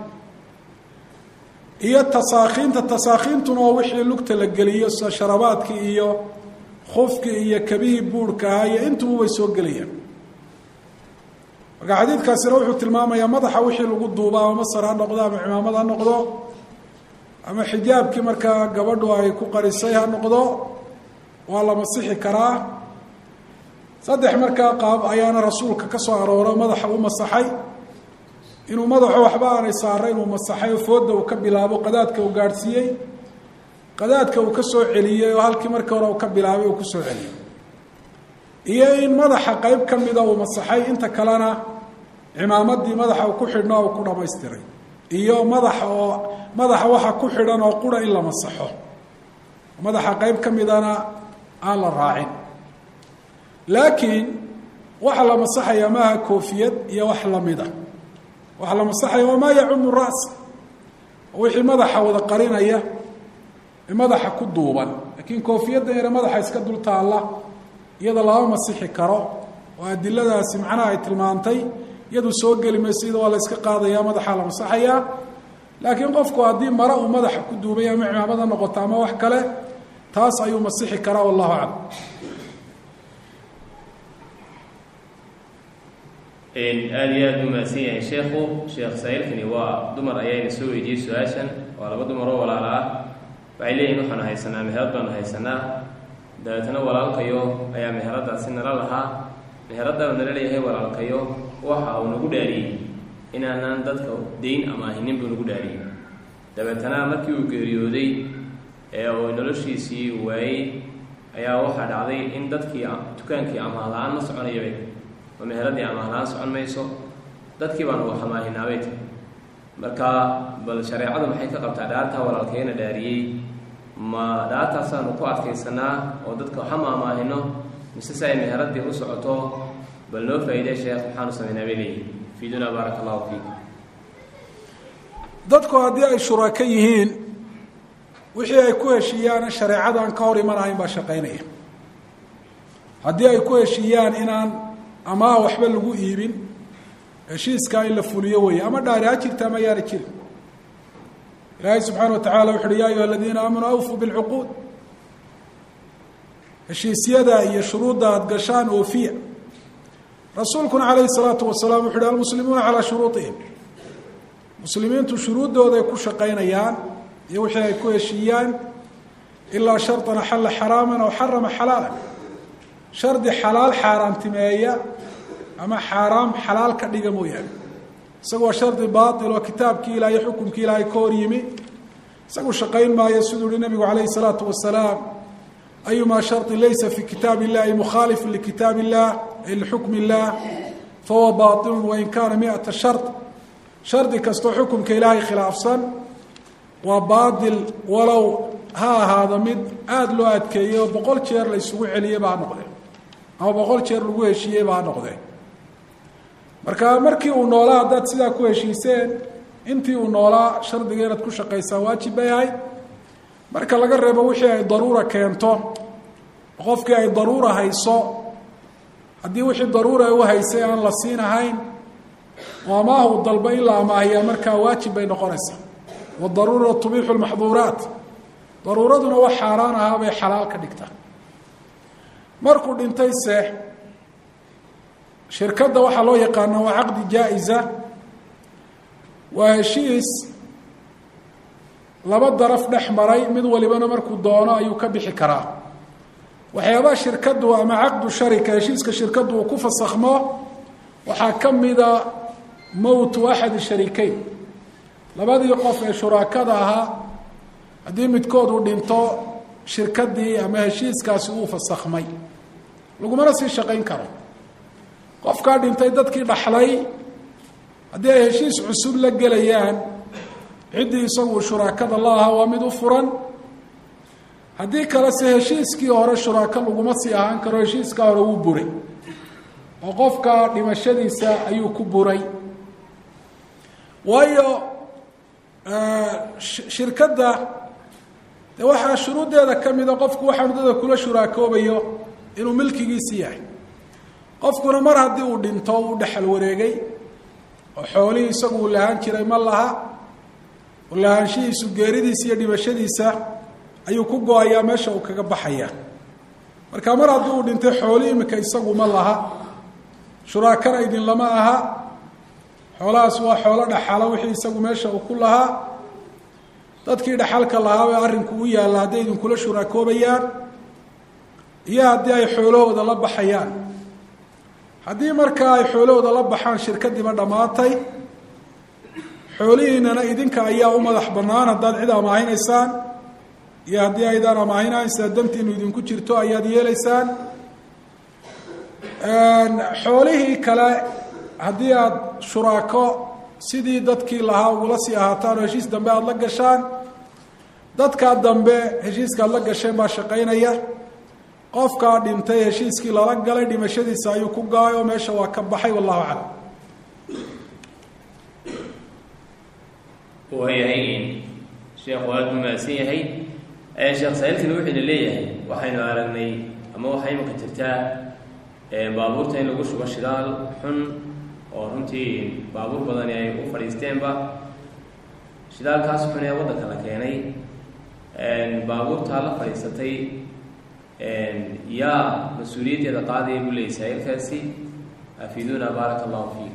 iyo tasaakhiintuna oo wixii lugta la geliyo sida sharabaadkii iyo khufkii iyo kabihii buurhka ahaa iyo intuba way soo gelayaan marka xadiidkaasina wuxuu tilmaamayaa madaxa wixii lagu duuba ama masar ha noqdo ama cimaamad ha noqdo ama xijaabkii markaa gabadhu ay ku qarisay ha noqdo waa la masixi karaa saddex markaa qaab ayaana rasuulka ka soo arooro madaxa u masaxay inuu madaxu waxba aanay saarayn uu masaxay oo fooda uu ka bilaabo qadaadka uu gaadhsiiyey qadaadka uu ka soo celiyey oo halkii markii hore uu ka bilaabay uu ku soo celiyey iyo in madaxa qayb ka mida uu masaxay inta kalena cimaamadii madaxa uu ku xidhnaa uu ku dhamaystiray iyo madaxa waxa ku xidhan oo qura in la masaxo madaxa qayb ka midana aan la raacin laakiin waxa la masaxaya maaha koofiyad iyo wax lamida waxa la masaxaya waa maa yacumu ras wixii madaxa wada qarinaya ee madaxa ku duuban laakiin koofiyadda yare madaxa iska dul taalla iyada lama masixi karo oo adiladaasi macnaha ay tilmaantay iyadu soo geli mayso iyada waa la iska qaadaya madaxa la masaxayaa laakiin qofku haddii mara uu madaxa ku duubay ama cimaamada noqoto ama wax kale taas ayuu masixi karaa wallahu aclam aada iyo aada u mahadsan yahay sheekhu sheekh saa-iilkani waa dumar ayayna soo weydiiyey su-aashan waa laba dumar oo walaala ah waxay leeyihin waxaanu haysanaa meherad baanu haysanaa dabeetana walaalkayo ayaa meheradaasi nala lahaa meheradaanu nala leeyahay walaalkayo waxa uu nagu dhaariyey inaanaan dadka dayn ama ahinin buu nagu dhaariyey dabeetana markii uu geeriyooday ee uu noloshiisii waayey ayaa waxaa dhacday in dadkii dukaankii amaah la-aan ma soconayabay oo meheradii amaah la-aan socon mayso dadkii baanu waxamaahinaabay tahy marka bal shareecadu maxay ka qabtaa dhaartaa walaalkayna dhaariyey ma dhaataasaanu ku adkaysanaa oo dadka waxa maamaahino mise si ay meheradii u socoto bal noo faa'iidee sheekh waxaanu samaynaa bay leeyihin fiiduna baaraka allahu fiik. dadku haddii ay shuraako yihiin wixii ay ku heshiiyaan shareecada aan ka hor imanahayn baa shaqaynaya. haddii ay ku heshiiyaan inaan amaah waxba lagu iibin heshiiskaa in la fuliyo weeye, ama dhaari ha jirta ama yaana jirin. ilaahay subxaana wa tacala wuxu uhi yaa ayuha aladiina aamanuu awfuu bilcuquud, heshiisyada iyo shuruudda aada gashaan oofiya. rasuulkuna calayhi salaatu wasalaam wuxu uhi almuslimuuna calaa shuruuطihim, muslimiintu shuruuddooday ku shaqaynayaan iyo wixii ay ku heshiiyaan ilaa sharطan axalla xaraaman aw xarama xalaalan, shardi xalaal xaaraamtimeeya ama xaaraam xalaal ka dhiga mooyaane. isagu waa shardi baail oo kitaabkii ilaah iyo xukumkii ilaahay ka hor yimi, isagu shaqayn maayo. siduu uhi nabigu calayhi salaatu wasalaam ayumaa sharطi laysa fi kitaab illahi mukhaalifun likitaab illah ay lixukm illah fahuwa baailun wain kaana miata shart, shardi kastoo xukumka ilaahay khilaafsan waa baatil walow ha ahaado mid aada loo adkeeyey oo 100 jeer la isugu celiyey baa noqde ama 100 jeer lagu heshiiyey baa noqde. marka markii uu noolaa haddaad sidaa ku heshiiseen intii uu noolaa shardiga inaad ku shaqaysaa waajib bay ahayd. marka laga reebo wixii ay daruura keento, qofkii ay daruura hayso, haddii wixii daruura u haysay aan la siin ahayn oo amaahu dalba in la amaahiyaa markaa waajib bay noqonaysaa. wadaruura tubiixu lmaxduuraat, daruuraduna wax xaaraan ahaa bay xalaal ka dhigtaa. markuu dhintay se shirkadda waxaa loo yaqaana waa caqdi jaa-isa, waa heshiis laba daraf dhex maray, mid walibana markuu doono ayuu ka bixi karaa. waxyaabaha shirkaddu ama caqdu sharika, heshiiska shirkaddu uu ku fasakhmo waxaa ka mida mowtu axadi sharikeyn, labadii qof ee shuraakada ahaa haddii midkood uu dhinto shirkaddii ama heshiiskaasi uu fasakhmay lagumana sii shaqayn karo. qofkaa dhintay dadkii dhaxlay haddii ay heshiis cusub la gelayaan ciddii isagu shuraakada la ahaa waa mid u furan. haddii kale se heshiiskii hore shuraako laguma sii ahaan karo, heshiiskaa hore wuu buray oo qofka dhimashadiisa ayuu ku buray. waayo shirkadda dee waxaa shuruuddeeda ka mida qofku waxaa muddada kula shuraakoobayo inuu milkigiisi yahay. qofkuna mar haddii uu dhinto uu dhexal wareegay oo xoolihii isagu uu lahaan jiray ma laha, lahaanshihiisu geeridiisa iyo dhimashadiisa ayuu ku go-ayaa, meesha uu kaga baxaya. marka mar haddii uu dhintay xooli imika isagu ma laha, shuraakana idin lama aha, xoolahaas waa xoolo dhaxala wixii isagu meesha uu ku lahaa. dadkii dhaxalka lahaa bay arrinku u yaalla hadday idinkula shuraakoobayaan iyo haddii ay xoolahooda la baxayaan. haddii markaa ay xoolahooda la baxaan shirkadiiba dhammaatay, xoolihiinana idinka ayaa u madax bannaan haddaad cid amaahinaysaan iyo haddii aydaan amaahinayn sida dantiinu idinku jirto ayaad yeelaysaan. xoolihii kale haddii aada shuraako sidii dadkii lahaa ugula sii ahaataan oo heshiis dambe aada la gashaan, dadkaa dambe heshiiska aad la gasheen baa shaqaynaya. qofkaa dhintay heshiiskii lala galay dhimashadiisa ayuu ku gaay oo meesha waa ka baxay. wallahu aclam. waayahay sheekhu aada u mahadsan yahay. sheekh saailkani wuxuuna leeyahay waxaynu aragnay ama waxaa imanka jirtaa baabuurta in lagu shubo shidaal xun oo runtii baabuur badani ay u fadhiisteenba. shidaalkaas xun ee waddanka la keenay, baabuurtaa la fadhiisatay yaa mas-uuliyaddeeda qaadaya buu leeyay saailkaasi. afiiduuna baaraka allahu fiik.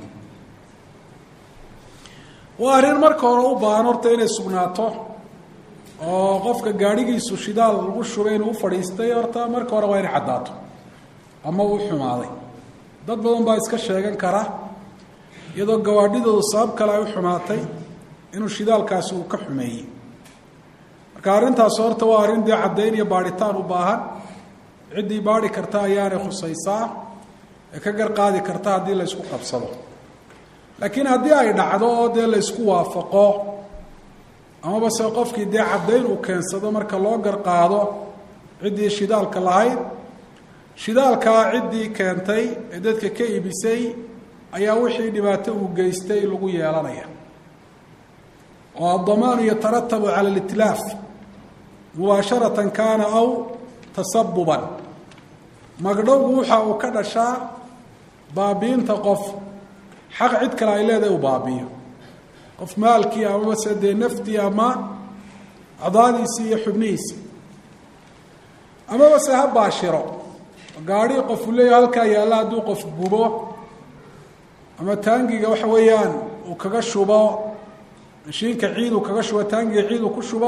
waa arrin marka hore u baahan horta inay sugnaato oo qofka gaadhigiisu shidaal lagu shubay inuu u fadhiistay horta marka hore waa inay caddaato ama uu xumaaday. dad badan baa iska sheegan kara iyadoo gawaadhidoodu sabab kale ay u xumaatay inuu shidaalkaasi uu ka xumeeyey. marka arrintaas horta waa arrin dee caddayn iyo baadhitaan u baahan. ciddii baadhi karta ayaanay khusaysaa ee ka garqaadi karta haddii la ysku qabsado. laakiin haddii ay dhacdo oo dee la ysku waafaqo amaba se qofkii dee caddayn uu keensado marka loo garqaado ciddii shidaalka lahayd shidaalkaa ciddii keentay ee dadka ka iibisay ayaa wixii dhibaato uu geystay lagu yeelanaya oo addamaanu yataratabu cala alitlaaf mubaasharatan kaana aw tasabuban magdhowgu waxa uu ka dhashaa baabiinta qof xaq cid kale ay leedahay uu baabiyo qof maalkii amaba se dee naftii ama acdaadiisii iyo xubnihiisii amaba se ha baashiro gaadhii qof uu leeyahay halkaa yaalla hadduu qof gubo ama taangiga waxa weeyaan uu kaga shubo mashiinka ciid uu kaga shubo taangiga ciid uu ku shubo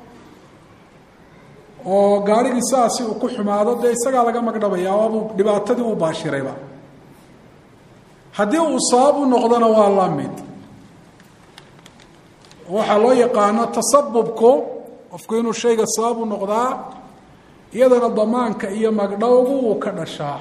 oo gaadhigii sidaasi uu ku xumaado dee isagaa laga magdhabaya waabuu dhibaatadii uu baashirayba haddii uu sabab u noqdona waa la mid waxaa loo yaqaano tasabubku qofku inuu shayga sabab u noqdaa iyadana damaanka iyo magdhowgu uu ka dhashaa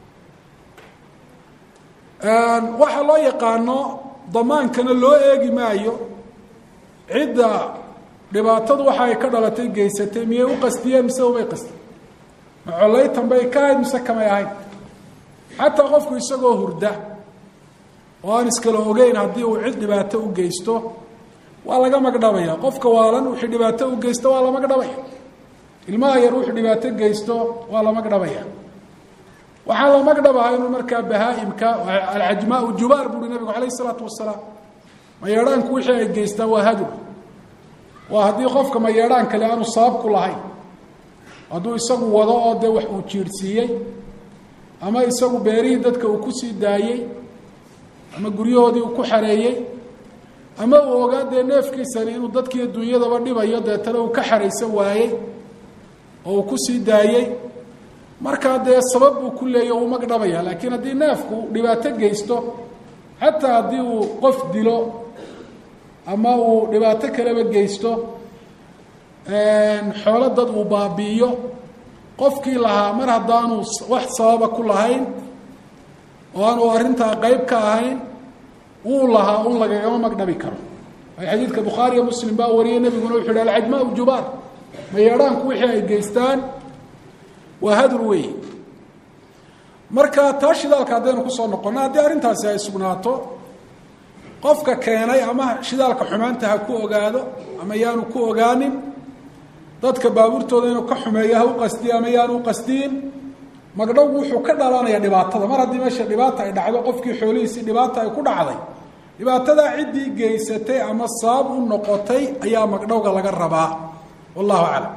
waxaa loo yaqaano damaankana loo eegi maayo cidda dhibaatadu waxa ay ka dhalatay geysatay miyay u qastiyeen mise umay qastiyeen ma collaytan bay ka ahayd mise kamay ahayd xataa qofku isagoo hurda oo aan iskala ogeyn haddii uu cid dhibaato u geysto waa laga magdhabaya qofka waalan wixii dhibaato u geysto waa la magdhabaya ilmaha yar wuxuu dhibaato geysto waa la magdhabaya waxaa la magdhabaha inuu markaa bahaa-imka alcajmaau jubaar buuhi nabigu calayh isalaatu wasalaam mayeedhaanku wixii ay geystaan waa hadur waa haddii qofka mayeedhaan kale aanu sabab ku lahayn hadduu isagu wado oo dee wax uu jiirhsiiyey ama isagu beerihii dadka uu ku sii daayey ama guryahoodii uu ku xareeyey ama uu ogaa dee neefkiisani inuu dadkii adduunyadaba dhibayo deetana uu ka xaraysan waayey oo uu ku sii daayey markaa dee sabab buu ku leeya uu magdhabaya laakiin haddii neefku dhibaato geysto xataa haddii uu qof dilo ama uu dhibaato kaleba geysto xoolo dad uu baabi'iyo qofkii lahaa mar haddaanu wax sababa ku lahayn oo aanu arrintaa qeyb ka ahayn wuu lahaa un lagagama magdhabi karo ay xadiidka bukhaariya muslim baa wariyay nebiguna wuxu yidhi alcajmaau jubaar mayeedhaanku wixii ay geystaan waa hadur weeye marka taa shidaalka haddaynu kusoo noqonno haddii arrintaasi ay sugnaato qofka keenay ama shidaalka xumaanta ha ku ogaado ama yaanu ku ogaanin dadka baabuurtooda inuu ka xumeeyo ha u qastiyo ama yaanu u qastiin magdhowgu wuxuu ka dhalanaya dhibaatada mar haddii meesha dhibaata ay dhacdo qofkii xoolihiisii dhibaata ay ku dhacday dhibaatadaa ciddii geysatay ama sabab u noqotay ayaa magdhowga laga rabaa wallahu aclam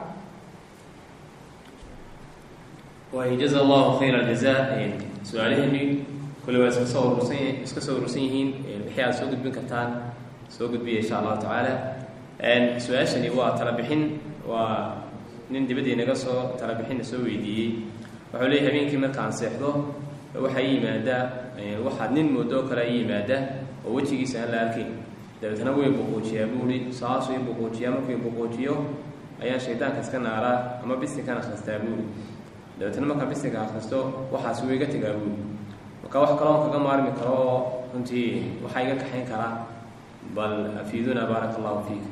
jaza allahu khayra aljaza su-aalaheenii kule waa iska soo urursan yihiin wixii aad soo gudbin kartaan soo gudbiya insha allahu tacaala su-aashani waa talabixin waa nin dibadii naga soo talabixinna soo weydiiyey wuxuu leeyahy habeenkii markaan seexdo waxaa ii yimaada waxaad nin moodo oo kale ii yimaada oo wejigiisa aan la arkayn dabeetana way buquujiyaa buuhi saasuu i buquujiyaa markuu i buquujiyo ayaan shaydaanka iska naaraa ama bisinkan akhristaa buuhi dabeetana markaan bisinka akhristo waxaas wuu iga tegaa buuhi marka wax kaloon kaga maarmi karo oo runtii waxaa iga kaxayn karaa bal afiiduna baaraka allahu fiik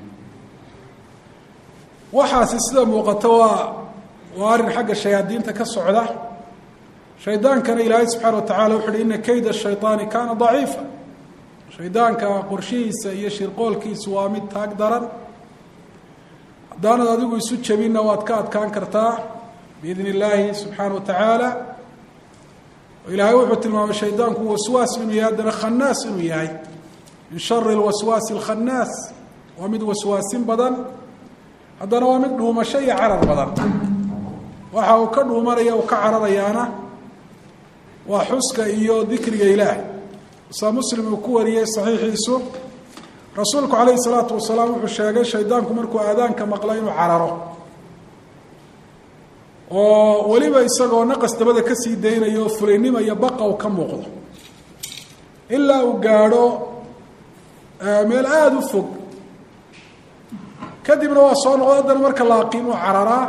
waxaasi sida muuqata waa arrin xagga shayaadiinta ka socda shaydaankana ilaahay subxaana wa tacala wuxu uhi ina kayda shayطaani kaana daciifa shaydaanka qorshihiisa iyo shirqoolkiisu waa mid taag daran haddaanad adigu isu jabinna waad ka adkaan kartaa biidn illaahi subxaana wa tacaala ilaahay wuxuu tilmaamay shaydaanku waswaas inuu yahay haddana khanaas inuu yahay min shari lwaswaasi alkhanaas waa mid waswaasin badan haddana waa mid dhuumasho iyo carar badan waxa uu ka dhuumanaya uu ka cararayaana waa xuska iyo dikriga ilaahay saa muslim uu ku wariyey saxiixiisu rasuulku calayhi salaatu wasalaam wuxuu sheegay shaydaanku markuu aadaanka maqlo inuu cararo oo weliba isagoo naqas dabada ka sii daynayo oo fulaynimo iyo baqaw ka muuqdo ilaa uu gaadho meel aada u fog kadibna waa soo noqdo haddana marka la aqiimo cararaa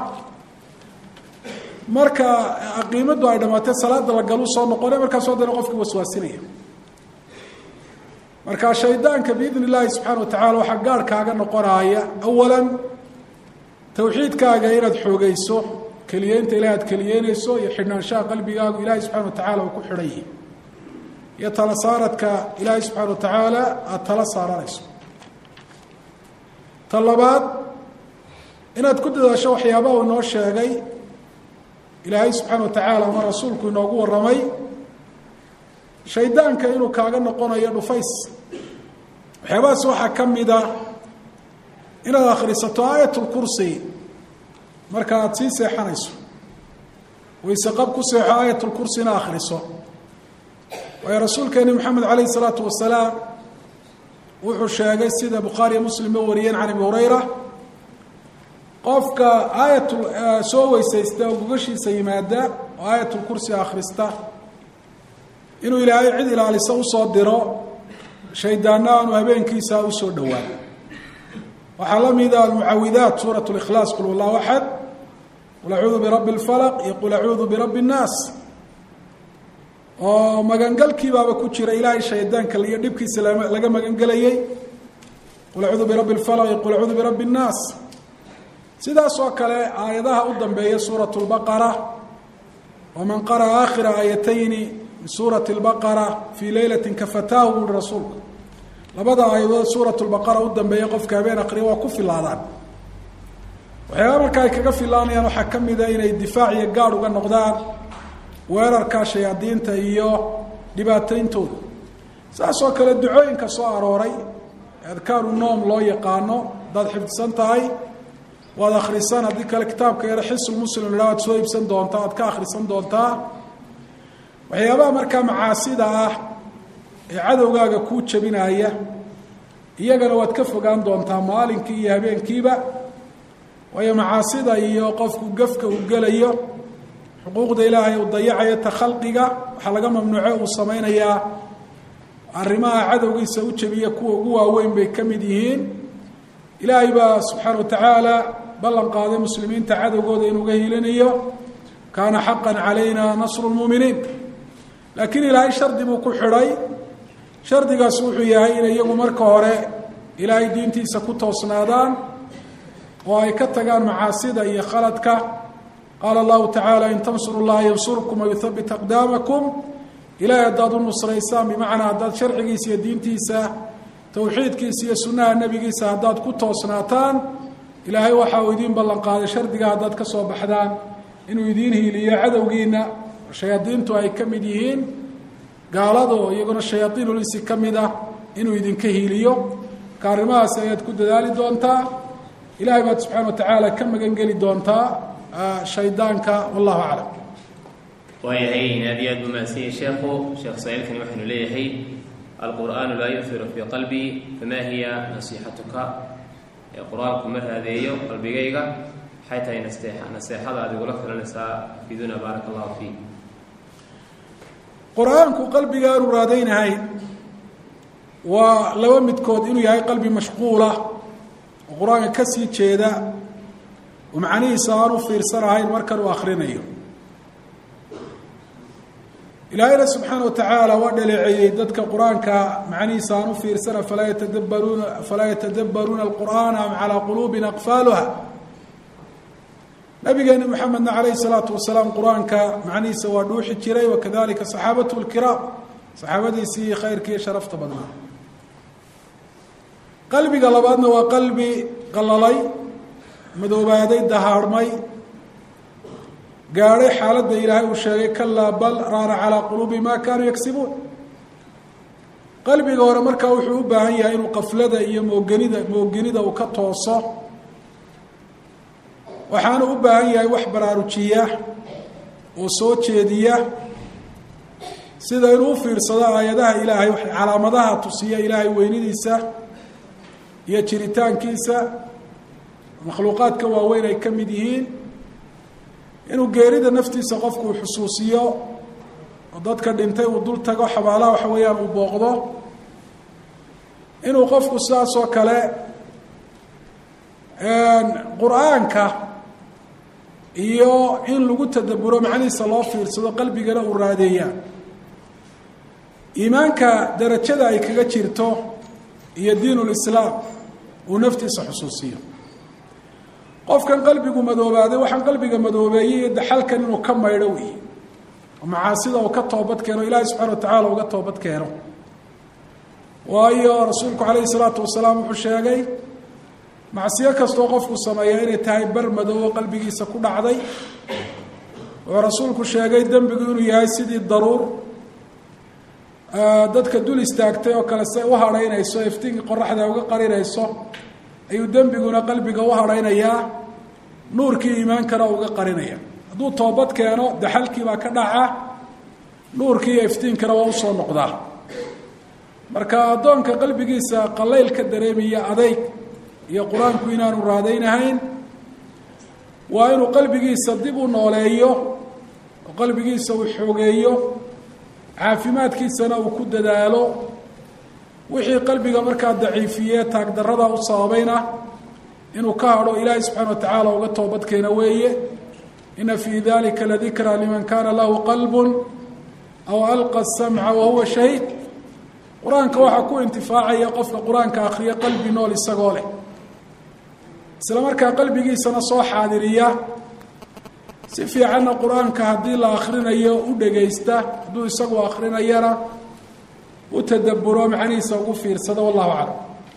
marka aqiimadu ay dhamaatee salaada la galu soo noqone markaasu haddana qofkii waswaasinaya marka shaydaanka biidn illaahi subxaana wa tacala waxaa gaarhkaaga noqonaya awalan tawxiidkaaga inaad xoogayso keliyeynta ilahi aad keliyeynayso iyo xidhnaanshaha qalbigaagu ilaahay subxana wa tacala uu ku xidhan yahi iyo tala saaradka ilaahay subxaana wa tacaala aada tala saaranayso ta labaad inaad ku dadaasho waxyaabaha uu inoo sheegay ilaahay subxaana wa tacaala ama rasuulku inoogu warramay shaydaanka inuu kaaga noqonayo dhufays waxyaabahaas waxaa ka mid a inaad akhrisato aayatulkursi marka aada sii seexanayso wayse qab ku seexo aayatulkursina akhriso waayo rasuulkeeni moxamed calayhi isalaatu wasalaam wuxuu sheegay sida bukhaariyo muslim ba wariyeen can abi hurayra qofka soo weysaysta oo gogashiisa yimaada oo aayatulkursi akhrista inuu ilaahay cid ilaalisa usoo diro shaydaanna aanu habeenkiisa usoo dhowaan waxaa la mida almucawidaat suurat likhlaas qul wallahu axad qul acuudu birabbi اlfalaq iyo qul acuudu birabbi اnnaas oo magangalkiibaaba ku jira ilaahay shaydaanka iyo dhibkiisa laga magangelayay qul acuudu birabbi اlfalaq iyo qul acuudu birabbi اnnaas sidaas oo kale aayadaha u dambeeya suurat اlbaqara waman qara'a aakhira aayatayni min suurati اlbaqara fii leylati kafataahu buuhi rasuulku labada aayadood suurat lbaqara u dambeeya qofka habeen akriya waa ku filaadaan waxyaaba marka ay kaga filaanayaan waxaa ka mida inay difaac iyo gaadh uga noqdaan weerarka shayaadiinta iyo dhibaatayntooda saas oo kale ducooyinka soo arooray adkaaru noom loo yaqaano haddaad xifdisan tahay waad akhrisan haddii kale kitaabka yare xisulmuslim la waad soo iibsan doontaa aad ka akhrisan doontaa waxyaabaha markaa macaasida ah ee cadowgaaga kuu jabinaya iyagana waad ka fogaan doontaa maalinkii iyo habeenkiiba waayo macaasida iyo qofku gafka uu gelayo xuquuqda ilaahay uu dayacayo ta khalqiga waxaa laga mamnuuco uu samaynayaa arrimaha cadowgiisa u jabiya kuwa ugu waaweyn bay ka mid yihiin ilaahay baa subxaana wa tacaala ballan qaaday muslimiinta cadowgooda inuuga hilinayo kaana xaqan calayna nasru lmuuminiin laakiin ilaahay shardi buu ku xidhay shardigaas wuxuu yahay inay iyagu marka hore ilaahay diintiisa ku toosnaadaan oo ay ka tagaan macaasida iyo khaladka qaala allahu tacaala in tansuru llaha yansurkum wayuthabit aqdaamakum ilaahay haddaad u nusraysaan bimacnaa haddaad sharcigiisa iyo diintiisa tawxiidkiisa iyo sunnaha nebigiisa haddaad ku toosnaataan ilaahay waxa uu idiin ballan qaaday shardiga haddaad ka soo baxdaan inuu idiin hiiliyo cadowgiina shayaadiintu ay ka mid yihiin gaalado iyaguna shayaaiinulinsi ka mid ah inuu idinka hiiliyo ka arrimahaas ayaad ku dadaali doontaa ilahay baad subxana wa tacaala ka magan geli doontaa shaydaanka wallahu aclam waayahay aad iyo aad buu mahadsanyahay sheekhu sheekh saaiilkani waxaynu leeyahay alqur'aanu laa yufiru fii qalbii famaa hiya nasiixatuka ee qur-aanku ma raadeeyo qalbigayga waxay tahay naseexada aad igula filanaysaa fiduna baaraka allahu fiik qur-aanku qalbiga aanu raadaynahay waa laba midkood inuu yahay qalbi mashquula oo qur-aanka ka sii jeeda oo macnihiisa aanu fiirsanahayn markan uu akhrinayo ilaahayna subxaana wa tacaala waa dhaleeceeyey dadka qur-aanka macnihiisa aan u fiirsana falaa yatadabbaruuna alqur'aana am calaa quluubin aqfaaluha nabigeena moxamedna calayhi salaatu wasalaam qur-aanka macnihiisa waa dhuuxi jiray wakadalika saxaabatu lkiraam saxaabadiisii khayrkii sharafta badnaa qalbiga labaadna waa qalbi qalalay madoobaaday dahaarmay gaadhay xaaladda ilaahay uu sheegay kalaa bal raana calaa quluubi ma kaanuu yagsibuun qalbiga hore markaa wuxuu u baahan yahay inuu qaflada iyo moogenida uu ka tooso waxaanu u baahan yahay wax baraarujiya oo soo jeediya sida inuu u fiirsado aayadaha ilaahay calaamadaha tusiya ilaahay weynidiisa iyo jiritaankiisa makhluuqaadka waaweyn ay ka mid yihiin inuu geerida naftiisa qofku uu xusuusiyo oo dadka dhintay uu dul tago xabaalaha waxa weeyaan uu booqdo inuu qofku sidaas oo kale qur-aanka iyo in lagu tadabburo macnihiisa loo fiirsado qalbigana uu raadeeyaa iimaanka darajada ay kaga jirto iyo diinulislaam uu naftiisa xusuusiyo. qofkan qalbigu madoobaaday waxaan qalbiga madoobeeyey daxalkan inuu ka maydho weeye oo macaasida uu ka toobad keeno ilaahay subxana watacaala uga toobad keeno. waayo rasuulku calayhi salaatu wasalaam wuxuu sheegay macsiyo kastoo qofku sameeya inay tahay bar madoobo qalbigiisa ku dhacday. wuxuu rasuulku sheegay dembigu inuu yahay sidii daruur dadka dul istaagtay oo kale se u hadhaynayso iftiinkii qoraxda uga qarinayso ayuu dembiguna qalbiga u hadhaynayaa, nuurkii iimaankana uga qarinaya. hadduu toobad keeno daxalkiibaa ka dhaca, nuurkii iyo iftiinkana waa usoo noqdaa. marka addoonka qalbigiisa qallayl ka dareemaya adayg iyo qur-aanku inaanu raadaynahayn waa inuu qalbigiisa dib u nooleeyo oo qalbigiisa uu xoogeeyo, caafimaadkiisana uu ku dadaalo. wixii qalbiga markaa daciifiye taagdarrada u sababayna inuu ka hadho ilaahay subxaana watacaala uga toobad keena weeye. ina fii dalika ladikraa liman kaana lahu qalbun aw alqa samca wahuwa shahiid. qur-aanka waxaa ku intifaacaya qofka qur-aanka akhriya qalbi nool isagoo leh, isla markaa qalbigiisana soo xaadiriya, si fiicanna qur-aanka haddii la akhrinayo u dhegaysta, hadduu isagu akrinayana u tadabburo macnihiisa ugu fiirsado. wallahu aclam.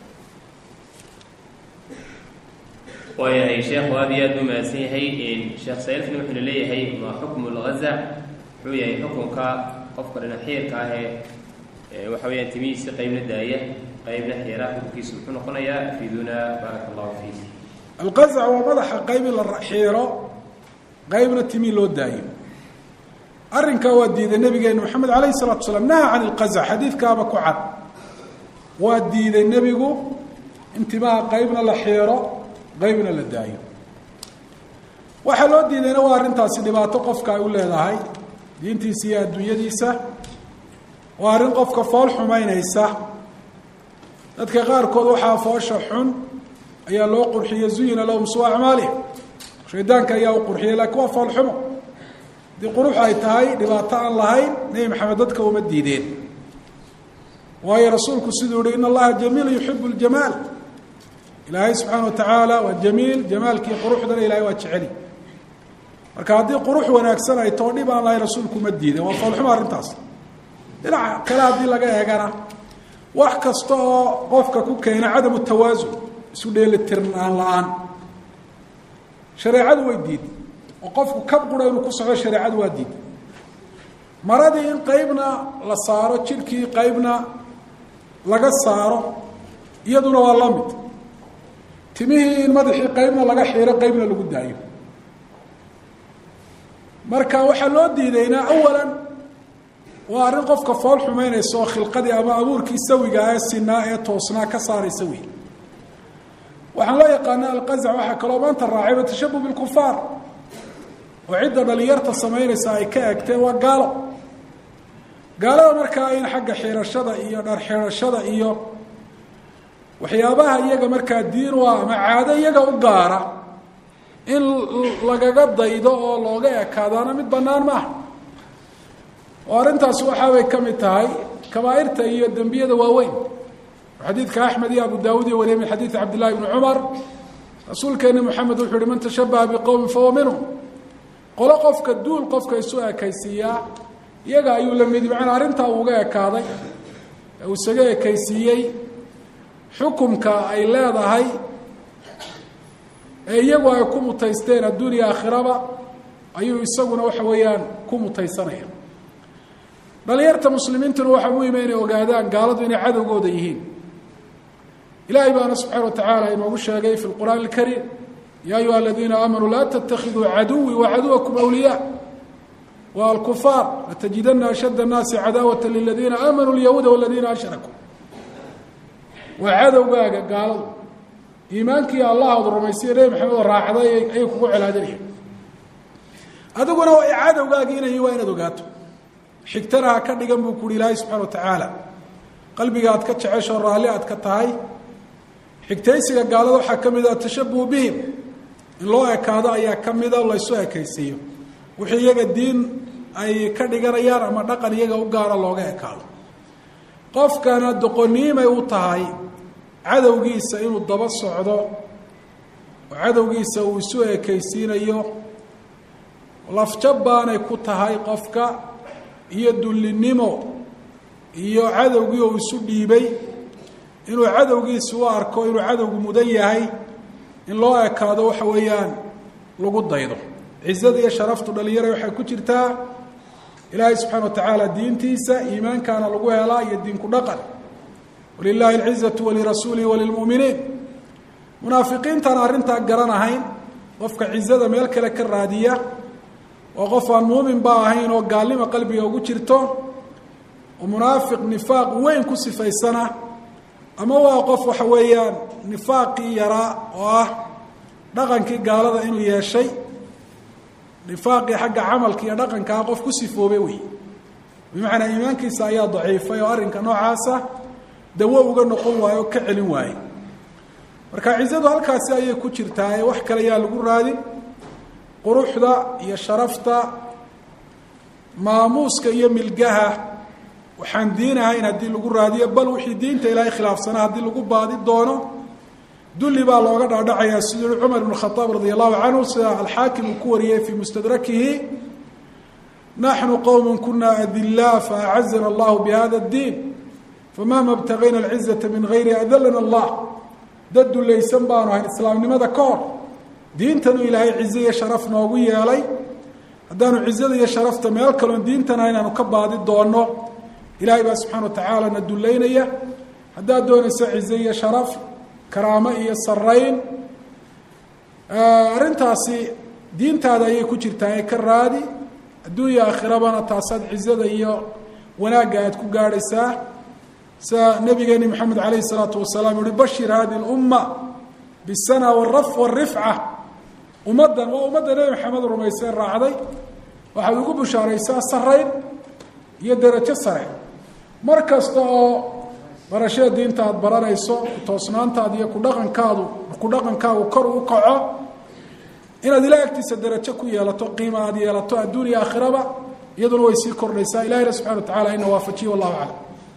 waayahay sheekhu aad iyo aad u mahadsan yahay. sheekh saylfin wuxuuna leeyahay maa xukmu lgazac, muxuu yahay xukunka qofka dhinaxiirka ah ee waxa weyaan timihiisa qaybna daaya qaybna xiira, xukunkiisu muxuu noqonayaa? afiiduna baaraka allahu fiik. alqazac waa madaxa qayb in la xiiro qaybna timi loo daayo. arrinkaa waa diiday nabigeenu maxamed calayhi salaatu wasalaam, naha can ilqazac, xadiidkaaba ku cad. waa diiday nebigu in timaha qaybna la xiiro qaybna la daayo. waxaa loo diidayna waa arrintaasi dhibaato qofka ay u leedahay diintiisa iyo adduunyadiisa. waa arrin qofka fool xumaynaysa. dadka qaarkood waxaa foosha xun ayaa loo qurxiyey, zuyina lahum suu acmaalih, shaydaanka ayaa u qurxiyey, laakiin waa fool xumo. haddii qurux ay tahay dhibaato aan lahayn nebi maxamed dadka uma diideen. waayo rasuulku siduu yihi in allaha jamiil yuxibu ljamaal, ilaahay subxaana watacaala waa jamiil, jamaalkii quruxdana ilahay waa jeceli. marka haddii qurux wanaagsan ay too dhib aan lahayn rasuulku ma diideen. waa foolxumo arrintaas. dhinaca kale haddii laga eegana wax kasta oo qofka ku keena cadamu tawaasun, isu dheelitirnaan la-aan, shareecadu way diiday. oo qofku kab qura inuu ku socdo shareecadu waa diiday. maradii in qaybna la saaro jidhkii qaybna laga saaro iyaduna waa la mid. timihii in madaxii qaybna laga xiiro qaybna lagu daayo. marka waxaa loo diidaynaa awalan waa arrin qofka fool xumaynaysa oo khilqadii ama abuurkii sawiga ee sinaa ee toosnaa ka saaraysa wey. waxaan loo yaqaana alqazac waxaa kaloo maanta raacayba tashabuh bilkufaar, oo cidda dhalinyarta samaynaysa ay ka egteen waa gaalo. gaalada markaa in xagga xirashada iyo dhar xirashada iyo waxyaabaha iyaga markaa diin u ah ama caado iyaga u gaara in lagaga daydo oo looga ekaadaana mid bannaan maaha. oo arrintaasi waxaabay ka mid tahay kabaa'irta iyo dembiyada waaweyn. xadiidka axmed iyo abu daawud iyo wariye min xadiidi cabdillahi bni cumar, rasuulkeena moxamed wuxuu uhi man tashabaha biqowmin fahuwa minhum. qolo qofka duul qofka isu ekaysiiyaa iyaga ayuu la mid, macnaa arrintaa uu uga ekaaday ee uu isaga ekaysiiyey xukumka ay leedahay ee iyagu ay ku mutaysteen adduun iyo aakhiraba ayuu isaguna waxa weeyaan ku mutaysanaya. dhalinyarta muslimiintuna waxaa muhima inay ogaadaan gaaladu inay cadowgooda yihiin. ilaahay baana subxaana watacaala inoogu sheegay fi lqur'aan alkariim, yaa ayuha aladiina aamanuu laa tatakiduu caduwii wacaduwakum awliyaa wa alkufaar latajidana ashadda annaasi cadaawata liladiina aamanuu lyahuuda waladiina ashrakuu. waa cadowgaaga gaaladu, iimaankii allah ood rumaysiya nebi maxamed oo raacday ayay kugu celaadinaya. adiguna cadowgaagi inay waa inaad ogaato. xigtana ha ka dhigan buu kuhi ilaahay subxana watacaala, qalbiga aad ka jecesho raalli aad ka tahay. xigtaysiga gaalada waxaa ka mid a tashabuhu bihim, in loo ekaado ayaa ka mida, laysu ekaysiiyo wixii iyaga diin ay ka dhiganayaan ama dhaqan iyaga u gaara looga ekaado. qofkana doqoniimay u tahay cadowgiisa inuu daba socdo oo cadowgiisa uu isu ekaysiinayo lafjab baanay ku tahay qofka iyo dullinimo iyo cadowgii uu isu dhiibay inuu cadowgiisa u arko inuu cadowgu mudan yahay in loo ekaado waxa weeyaan lagu daydo cizada iyo sharaftu dhalinyara waxay ku jirtaa ilaahay subxaana watacaala diintiisa iimaankaana lagu helaa iyo diinku dhaqan walilaahi alcizatu walirasuulihi walilmu'miniin munaafiqiintaan arrintaa garanahayn qofka cizada meel kale ka raadiya oo qof aan muumin ba ahayn oo gaalnimo qalbiga ugu jirto oo munaafiq nifaaq weyn ku sifaysana ama waa qof waxa weeyaan nifaaqii yaraa oo ah dhaqankii gaalada inuu yeeshay nifaaqii xagga camalka iyo dhaqankaa qof ku sifoobay wey bimacnaa iimaankiisa ayaa daciifay oo arrinka noocaasa dawo uga noqon waayo oo ka celin waaye marka cizadu halkaasi ayay ku jirtaa ee wax kale yaa lagu raadin quruxda iyo sharafta maamuuska iyo milgaha waxaan diinahayn haddii lagu raadiyo bal wixii diinta ilaahay khilaafsanaa haddii lagu baadi doono dulli baa looga dhaadhacayaa siduu cumar ibn khadaab radia allahu canhu sida alxaakim uu ku wariyey fii mustadrakihi naxnu qowm kuna adilaa faacazana allahu bihada اddiin famahma btagayna alcizata min gayri adalana allah dad dulaysan baanu ahayn islaamnimada ka hor diintanu ilaahay cize iyo sharaf noogu yeelay haddaanu cizada iyo sharafta meel kaloon diintana inaanu ka baadi doono ilaahay baa subxana watacaala na dullaynaya haddaad doonayso cize iyo sharaf karaamo iyo sarayn arrintaasi diintaada ayay ku jirtaa ee ka raadi adduunya aakhirabana taasaad cizada iyo wanaagga aad ku gaadhaysaa sida nabigeeni maxamed calayhi isalaatu wasalaam yuhi bashir hadi lumma bisana warifca ummaddan waa ummadda nebi maxamed rumaysee raacday waxaad ugu bushaaraysaa sarayn iyo derajo sare mar kasta oo barashada diinta aad baranayso toosnaantaada iyo kudhaqankaagu kor u kaco inaad ilahay agtiisa derajo ku yeelato qiima aad yeelato adduun iyo aakhiraba iyaduna way sii kordhaysaa ilahina subxana watacala ina waafajiye wallahu aclam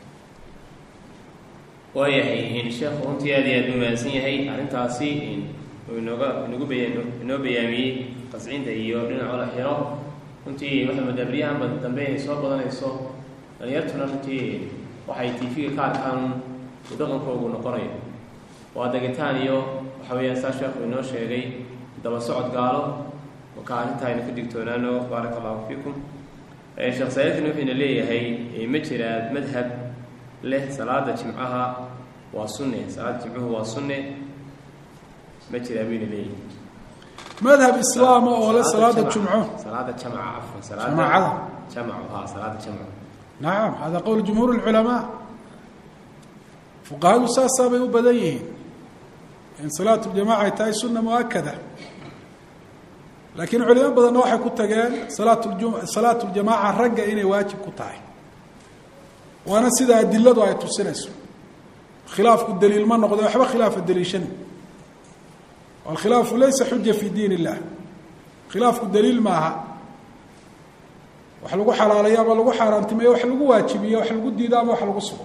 waayahay sheekhu runtii aad iyo aad u mahadsan yahay arrintaasi inoo bayaamiyey qascinta iyo dhinaco la xiro runtii waxay madaabriyahanba dambe inay soo badanayso dhalinyartuna runtii waxay tv-ga ka arkaan uu dhaqankoogu noqonayo waa degitaan iyo waxa weeyaan saa sheekhu inoo sheegay daba socod gaalo marka arrintaa aynu ka digtoonaano baaraka allahu fiikum sheekh saaiidkan wuxuuna leeyahay ma jiraa madhab leh salaada jimcaha waa sunne salaada jimcuhu waa sunne ma jiraa bayna leeyahay madhab islaama oo le salaada jumco salaada jamca afwan jamaacada jamcu salaada jamcu nacam hada qowl jumhuur اlculamaa fuqahadu saasaa bay u badan yihiin in salaatu ljamaca ay tahay sunna muakada laakiin culimo badanna waxay ku tageen salaatu ljamaca ragga inay waajib ku tahay waana sida adiladu ay tusinayso khilaafku daliil ma noqdo waxba khilaafa daliishani alkhilaafu laysa xuja fi diin illah khilaafku daliil maaha wax lagu xalaalayo ama lagu xaaraantimeeyo wax lagu waajibiyo wax lagu diido ama wax lagu sugo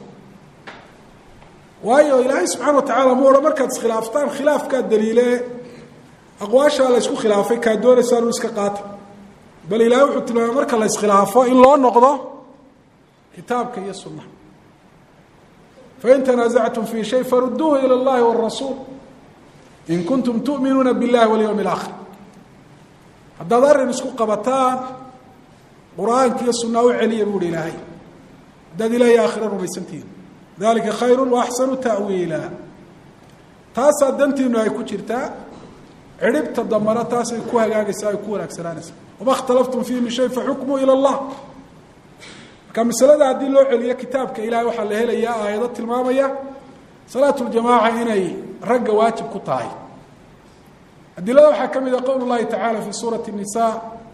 waayo ilaahay subxana watacaala ma odhan markaad iskhilaaftaan khilaafkaa daliile aqwaashaa la ysku khilaafay kaa doonaysaan uu iska qaata bal ilahay wuxuu tilmaamay marka la iskhilaafo in loo noqdo kitaabka iyo sunnaha fain tanaasactum fi shay faruduuhu ilى اllahi wاrasuul in kuntum tu'minuuna biاllahi walyawm اlaakhir haddaad arrin isku qabataan qur-aanka iyo sunaa u celiya buu hi ilaahay haddaad ilahay aakhira rumaysantihiin dalika khayru waaxsanu ta'wiila taasaa dantiinu ay ku jirtaa ciribta dambana taasay ku hagaagaysaa ay ku wanaagsanaanaysaa wama اkhtalaftum fiihi min shay faxukmuu ilى اllah marka masalada haddii loo celiyo kitaabka ilahay waxaa la helayaa aayado tilmaamaya salaatu ljamaaca inay ragga waajib ku tahay adilada waxaa ka mid a qowl اllahi tacala fi suurati الnisa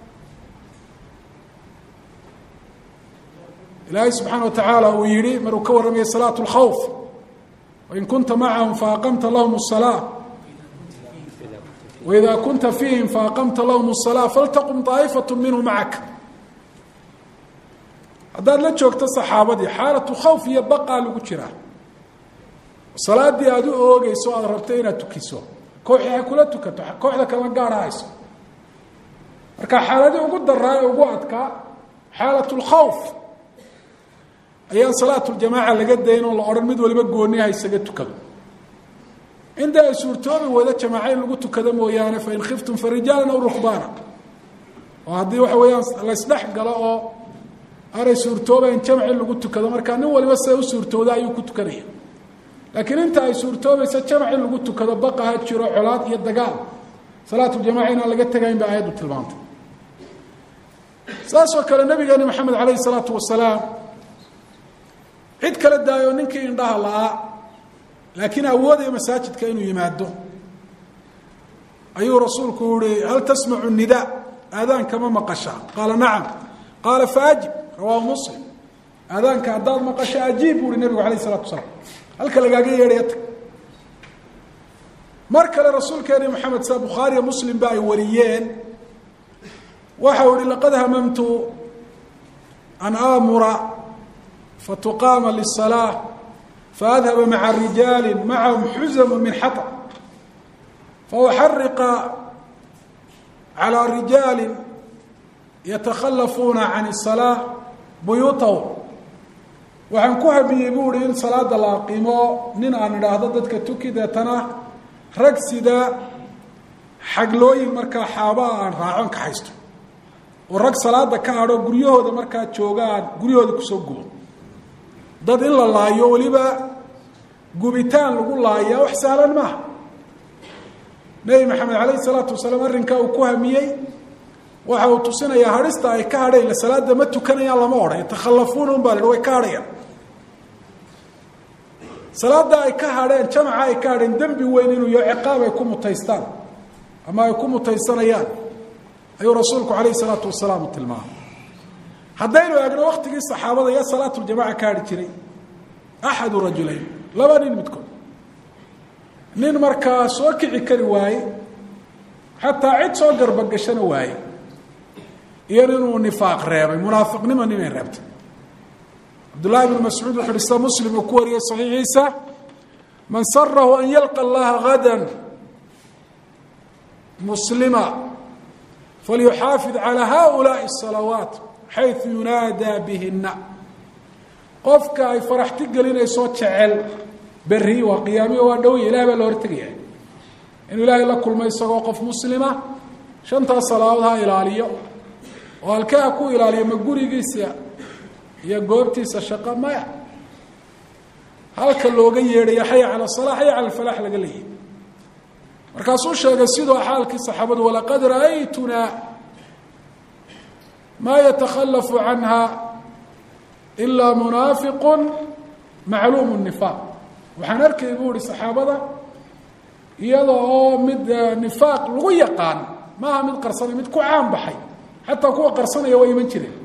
ilaahay subxaana watacaala uu yihi maruu ka warramaya salaatu اlkhawf wain kunta macahum faaqamta lahum الsalaa waida kunta fiihim faaqamta lahum الsalaa faltaqum طaa'ifaة minhu macaka haddaad la joogto saxaabadii xaalatu khawf iyo baqaa lagu jiraa salaadii aad u oogeyso aad rabto inaad tukiso kooxii ha kula tukato kooxda kama gaara hayso marka xaaladii ugu daraa ee ugu adkaa xaalatu lkhawf ayaan salaatu ljamaaca laga dayn oo la odhan mid waliba gooni ha isaga tukado inta ay suurtoobi wada jamaaca in lagu tukado mooyaane fain khiftum farijaalan aw rukbaana oo haddii waxa weeyaan laysdhex galo oo aanay suurtoobayn jamc in lagu tukado markaa nin waliba siday u suurtooda ayuu ku tukanaya laakiin inta ay suurtoobaysa jamc in lagu tukado baqa ha jiro colaad iyo dagaal salaatuljamaca inaan laga tegayn ba aayaddu tilmaantay saasoo kale nabigeeni maxamed calayhi salaatu wasalaam cid kala daayo ninkii indhaha la-aa laakiin awoodaya masaajidka inuu yimaado ayuu rasuulku yihi hal tasmacu nida aadaanka ma maqashaa qaala nacam qaala faajib rawaahu muslim aadaanka haddaad maqasho ajiib buu ihi nabigu alayh isalatu wasalaam halka lagaaga yeedhaya tag mar kale rasuulkeeni maxamed sa bukhaariya muslim ba ay wariyeen waxa uu ihi laqad hamamtu an aamura fatuqaama liلsalaaة faadhaba maca rijaali macahum xuzam min xaطb fauxariqa calى rijaali yatakhalafuuna can الsalaaة buyuutahum waxaan ku habiyey buu ihi in salaada la aqimo nin aan idhaahdo dadka tuki deetana rag sida xaglooyin markaa xaabaa aan raacon ka haysto oo rag salaada ka hadho guryahooda markaa joogaan guryahooda kusoo gubo dad in la laayo weliba gubitaan lagu laaya wax sahlan maaha nebi maxamed calayhi salaatu wasalaam arrinkaa uu ku hamiyey waxa uu tusinayaa hadhista ay ka hadheen la salaada ma tukanayaan lama odhan yatakhallafuuna un baa la way ka hadhayaan salaada ay ka hadheen jamaca ay ka hadheen dembi weyn inuu yaho ciqaab ay ku mutaystaan ama ay ku mutaysanayaan ayuu rasuulku calayhi salaatu wasalaam u tilmaamay haddaynu eegno waktigii saxaabada yaa salaatuljamaca ka hadhi jiray axadu rajulayn laba nin midkood nin markaa soo kici kari waaye xataa cid soo garbagashana waaye iyo ninuu nifaaq reebay munaafiqnimo ninay reebtay cabdullaahi bnu mascuud wuxu uhi sida muslim uu ku wariyey saxiixiisa man sarahu an yalqa allaha gadan muslima falyuxaafid calى haؤulaaءi الصalawaat xayثu yunaadaa bihina qofka ay faraxti gelinayso jecel beri waa qiyaamiyo waa dhowya ilahay baa la hortegaya inuu ilaahay la kulmo isagoo qof muslima shantaas salaadood ha ilaaliyo oo halkee ha ku ilaaliyo ma gurigiisa iyo goobtiisa shaqo maya halka looga yeedhayo xaya calى الصalaa xaya calى الfalax laga leeyahy markaasuu sheegay sidoo xaalkii saxaabadu walaqad ra'aytunaa maa yatakhalafu canha ilaa munaafiqu macluumu nifaaq waxaan arkay buu ihi saxaabada iyada oo mid nifaaq lagu yaqaan maaha mid qarsanay mid ku caan baxay xataa kuwa qarsanaya waa iman jireen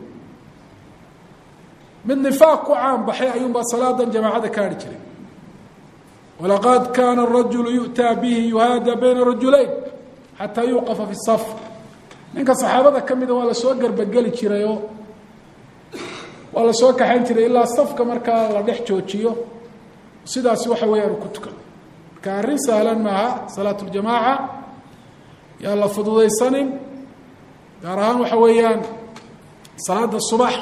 mid nifaaq ku caan baxay ayuunbaa salaadan jamaacada ka hadhi jiray walaqad kaana arajulu yu'taa bihi yuhaada bayna rajulayn xataa yuuqafa fi saf ninka saxaabada ka mida waa lasoo garbageli jirayoo waa lasoo kaxayn jiray ilaa safka markaa la dhex joojiyo sidaasi waxa weeyaan ku tukado marka arrin sahlan maaha salaatuljamaaca yaan la fududaysanin gaar ahaan waxa weeyaan salaada subax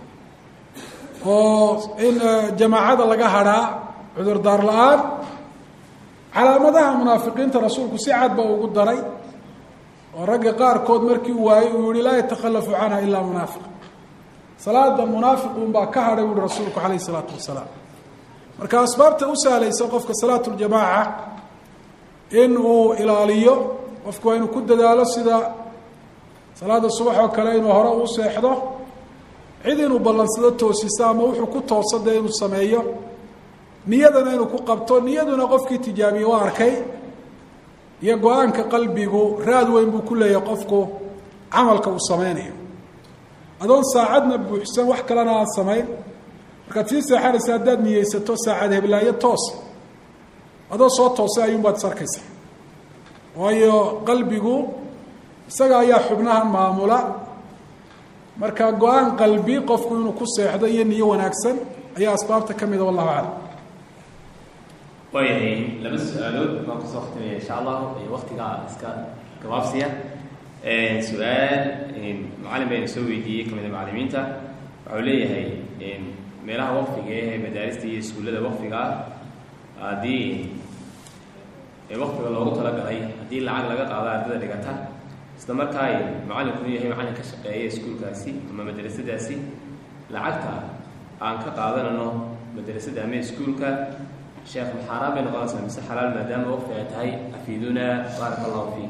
oo in jamaacada laga hadhaa cudurdaar la-aan calaamadaha munaafiqiinta rasuulku si cad baa ugu daray oo ragga qaarkood markii uu waayey uu yihi laa yatakhalafu canha ilaa munaafiq salaada munaafiqun baa ka hadhay buuhi rasuulku calayhi isalaatu wasalaam marka asbaabta u sahlaysa qofka salaatuljamaaca in uu ilaaliyo qofku waa inuu ku dadaalo sida salaada subax oo kale inuu hore u seexdo cid inuu ballansado toosiso ama wuxuu ku tooso dee inuu sameeyo niyadana inuu ku qabto niyaduna qofkii tijaabiye waa arkay iyo go-aanka qalbigu raad weyn buu ku leeyahay qofku camalka uu sameynayo adoon saacadna buuxsan wax kalena aan samayn markaad sii seexanaysa haddaad niyeysato saacad heblaayo toos adoo soo toosay ayuunbaad is arkaysaa waayo qalbigu isaga ayaa xubnahan maamula marka go-aan qalbi qofku inuu ku seexdo iyo niyo wanaagsan ayaa asbaabta ka mida wallahu aclam waayahay laba su-aalood baan kusoo khtimaya insha allah waqtigaa iska gabaabsiya su-aal macalin bayna soo weydiiyey kamida macalimiinta waxau leeyahay meelaha waqfiga ee madaarista iyo iskuullada waqfiga ah haddii waqfiga loogu talagalay haddii lacag laga qaado ardada dhigata isla markaa macalinkunu yahay macalin ka shaqeeya iskuulkaasi ama madrasadaasi lacagta aan ka qaadanano madrasada ama iskuulka sheekh maxaaraan bay noqonaysaa mise xalaal maadaama waqfi ay tahay afiiduna baaraka allahu fiik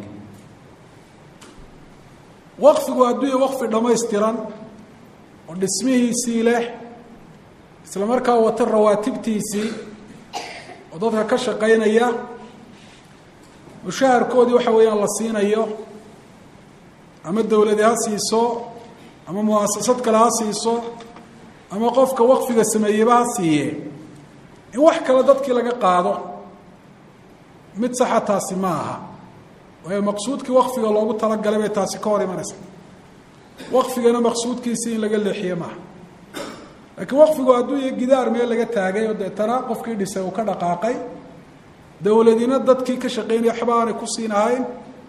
waqfigu hadduu yahay waqfi dhammaystiran oo dhismihiisii leh isla markaa wata rawaatibtiisii oo dadka ka shaqaynaya mushaharkoodii waxa weeyaan la siinayo ama dawladi ha siiso ama muasasad kale ha siiso ama qofka waqfiga sameeyeba ha siiye in wax kale dadkii laga qaado mid saxa taasi ma aha waayo maqsuudkii waqfiga loogu talagalay bay taasi ka hor imanaysa waqfigana maqsuudkiisii in laga leexiye maaha laakiin waqfigu hadduu yahay gidaar meel laga taagay oo deetana qofkii dhisay uu ka dhaqaaqay dawladina dadkii ka shaqaynaya waxba aanay ku siinahayn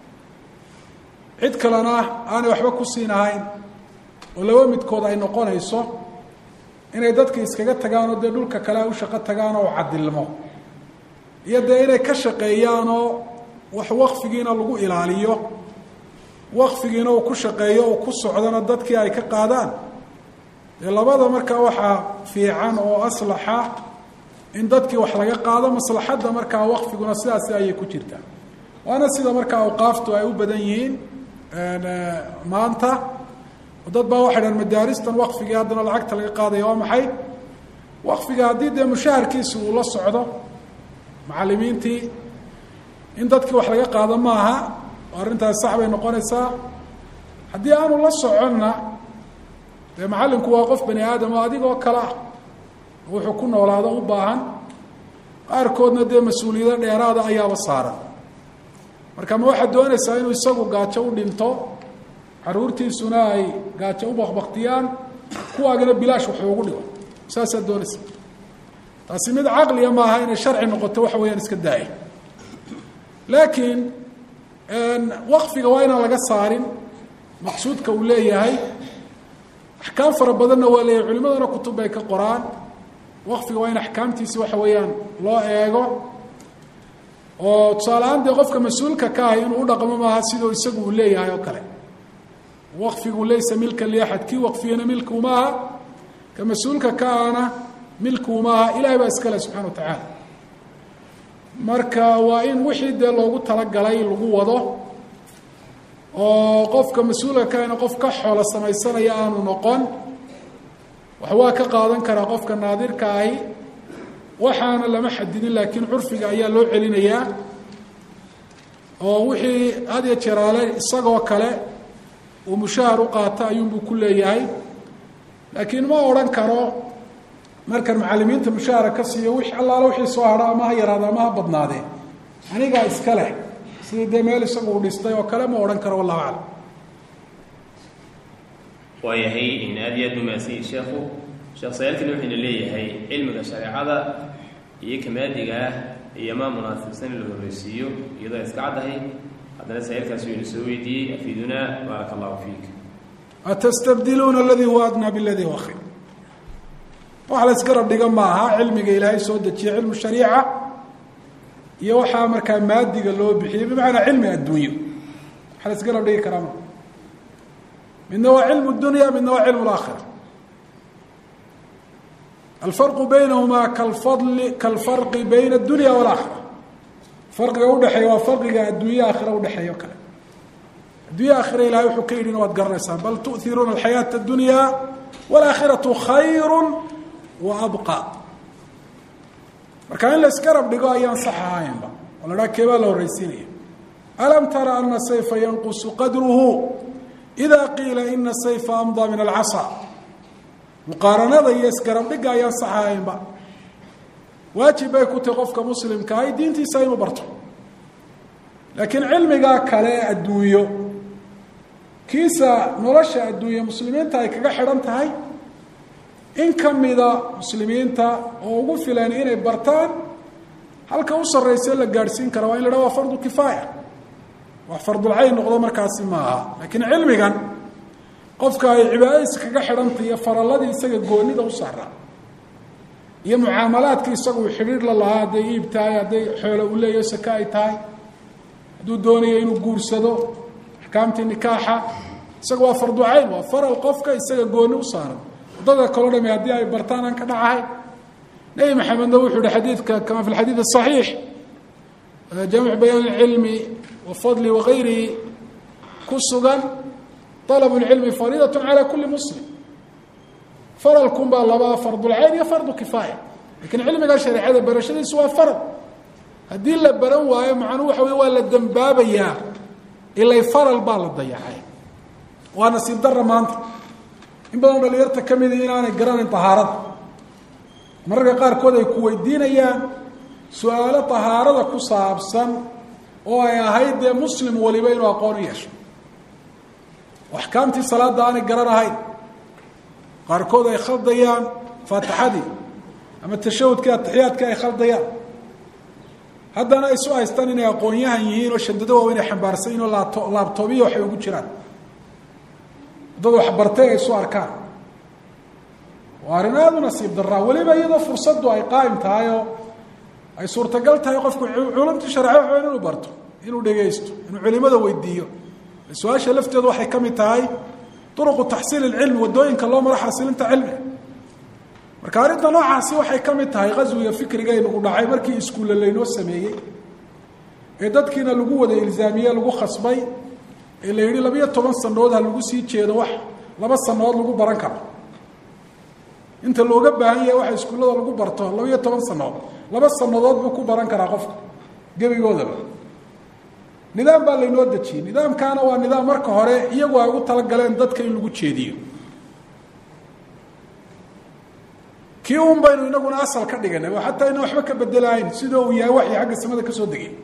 cid kalena aanay waxba ku siinahayn oo laba midkood ay noqonayso inay dadka iskaga tagaan oo dee dhulka kale ay u shaqo tagaan oo cadilmo iyo dee inay ka shaqeeyaanoo wax waqfigiina lagu ilaaliyo waqfigiina uu ku shaqeeyo uu ku socdona dadkii ay ka qaadaan dee labada markaa waxaa fiican oo aslaxa in dadkii wax laga qaado maslaxadda markaa waqfiguna sidaasi ayay ku jirtaa waana sida markaa awqaaftu ay u badan yihiin maanta dad baa waxay dhahan madaaristan waqfigii haddana lacagta laga qaadaya waa maxay waqfiga haddii dee mushaharkiisi uu la socdo macalimiintii in dadkii wax laga qaado maaha oo arrintaasi sax bay noqonaysaa haddii aanu la soconna dee macallinku waa qof bani aadam oo adigoo kale ah wuxuu ku noolaado u baahan qaarkoodna dee mas-uuliyado dheeraada ayaaba saaran marka ma waxaad doonaysaa inuu isagu gaajo u dhinto caruurtiisuna ay gaajo u bakbaktiyaan kuwaagana bilaash wax ugu dhigo saasaad doonaysaa taasi mid caqliya maaha inay sharci noqoto waxa weeyaan iska daaya laakiin waqfiga waa inaan laga saarin maqsuudka uu leeyahay axkaam fara badanna waa leeyahay culimaduna kutub bay ka qoraan waqfiga waa in axkaamtiisi waxa weeyaan loo eego oo tusaale-aan dee qofka mas-uulka ka ahay inuu u dhaqmo maaha sidoo isagu uu leeyahay oo kale waqfigu laysa milkan liaxad kii waqfiyana milku maaha ka mas-uulka ka ahna milku maaha ilahay baa iska leh subxana wa tacaala marka waa in wixii dee loogu talagalay lagu wado oo qofka mas-uulka ka ahna qof ka xoolo samaysanaya aanu noqon wax waa ka qaadan karaa qofka naadirka ahi waxaana lama xadidin laakiin curfiga ayaa loo celinayaa oo wixii had iyo jeeraale isagoo kale uu mushahar u qaato ayuunbuu ku leeyahay laakiin ma odhan karo markan macalimiinta mushahara ka siiyo wix allaala wixii soo hadho ama ha yaraado ama ha badnaadee anigaa iska leh sidii dee meel isagu u dhistay oo kale ma odhan karo wallahu aclam waayahay in aad iyo aad umahadsanyay sheekhu sheekh sayaalkani waxayna leeyahay cilmiga shareecada iyo kamaadiga ah iyo maa munaasibsan in la horreysiiyo iyadoo iska caddahay haddana sayaalkaasi waynu soo weydiiyey afiidunaa baaraka allahu fiik atastabdiluuna aladii huwa adnaa biladii huwa khayr wax la isgarab dhiga maaha cilmiga ilaahay soo dejiye cilmu shariica iyo waxaa markaa maadiga loo bixiyey bimacnaa cilmi adduunyo wax la isgarab dhigi karaa ma midna waa cilmu dunya midna waa cilmu laakhira alfarqu baynahumaa kalfarqi bayna addunya walaakhira farqiga udhexeeya waa farqiga adduunya aakhira udhexeeya o kale addunya aakhira ilahay wuxuu ka yidhina waad garanaysaan bal tu'hiruuna alxayaata addunya waalaakhiratu khayru wa abqa marka in la isgarab dhigo ayaan sax ahaynba oo la dhaha keebaa la horreysiinaya alam tara ana sayfa yanqusu qadruhu ida qiila ina sayfa amdaa min alcasa muqaaranada iyo isgarab dhigga ayaan sax ahaynba waajib bay ku tahay qofka muslimka ahi diintiisa inuu barto laakiin cilmigaa kale adduunyo kiisa nolosha adduunya muslimiinta ay kaga xidhan tahay in ka mida muslimiinta oo ugu filan inay bartaan halka u sarraysa la gaadhsiin kara waa in la dhaha waa fardu kifaaya wax fardulcayn noqdo markaasi maaha laakiin cilmigan qofka ay cibaadadiisa kaga xidhantay iyo faralladii isaga goonida u saaraa iyo mucaamalaadkii isagu xidhiir la lahaa hadday iib tahay hadday xoolo u leeyahay saka ay tahay hadduu doonayo inuu guursado axkaamtii nikaaxa isaga waa farducayn waa faral qofka isaga gooni u saaran wadada kaloo dhami haddii ay bartaan aan ka dhacahay nebi maxamedna wuxuu yihi xadiidka kama fi lxadiid asaxiix jaamic bayaan alcilmi wa fadli wagayrihi ku sugan طلب العلم فريضة على كل مسلم فرلكم baa laba فرض العين iyo فرض كفاية لكن cilmiga شhaريcada barashadiisu waa فرض haddii la baran waayo macnuhu waxa wey waa la dembaabayaa ilay فرل baa la dayacay waa nasiib dara maanta in badan dhalinyarta ka midi inaanay garanayn طahaarada mararka qaarkood ay ku weydiinayaan su-aalo طahaarada ku saabsan oo ay ahayd dee muslim waliba inuu aqoon u yeesho axkaamtii salaada aanay garanahayn qaarkood ay khaldayaan faatixadii ama tashahudkii atixiyaadkii ay khaldayaan haddana ay isu haystaan inay aqoon-yahan yihiin oo shandado waaw inay xambaarsan yihin oo laabtoobiya waxay ugu jiraan dad waxbartay ay isu arkaan waa arrin aada u nasiib daraa weliba iyadoo fursaddu ay qaa'im tahay oo ay suurtagal tahay qofku culumtii sharci waxweyn inuu barto inuu dhegaysto inuu culimada weydiiyo su-aasha lafteedu waxay ka mid tahay duruqu taxsiil ilcilmi waddooyinka loo maro xasilinta cilmiga marka arrinta noocaasi waxay ka mid tahay qaswiga fikrigaynagu dhacay markii iskuulle laynoo sameeyey ee dadkiina lagu wada ilzaamiye lagu khasbay ee la yidhi 12 sanadood ha lagu sii jeedo wax 2 sanadood lagu baran karo inta looga baahan yahay waxa iskuullada lagu barto 12 sanadood 2 sanadood buu ku baran karaa qofka gebigoodaba nidaam baa laynoo dejiyey nidaamkaana waa nidaam marka hore iyagu ay ugu talagaleen dadka in lagu jeediyo kii un baynu inaguna asal ka dhiganay oo xataa ina waxba ka bedelahayn sidoo uu yahay waxii xagga samada ka soo degay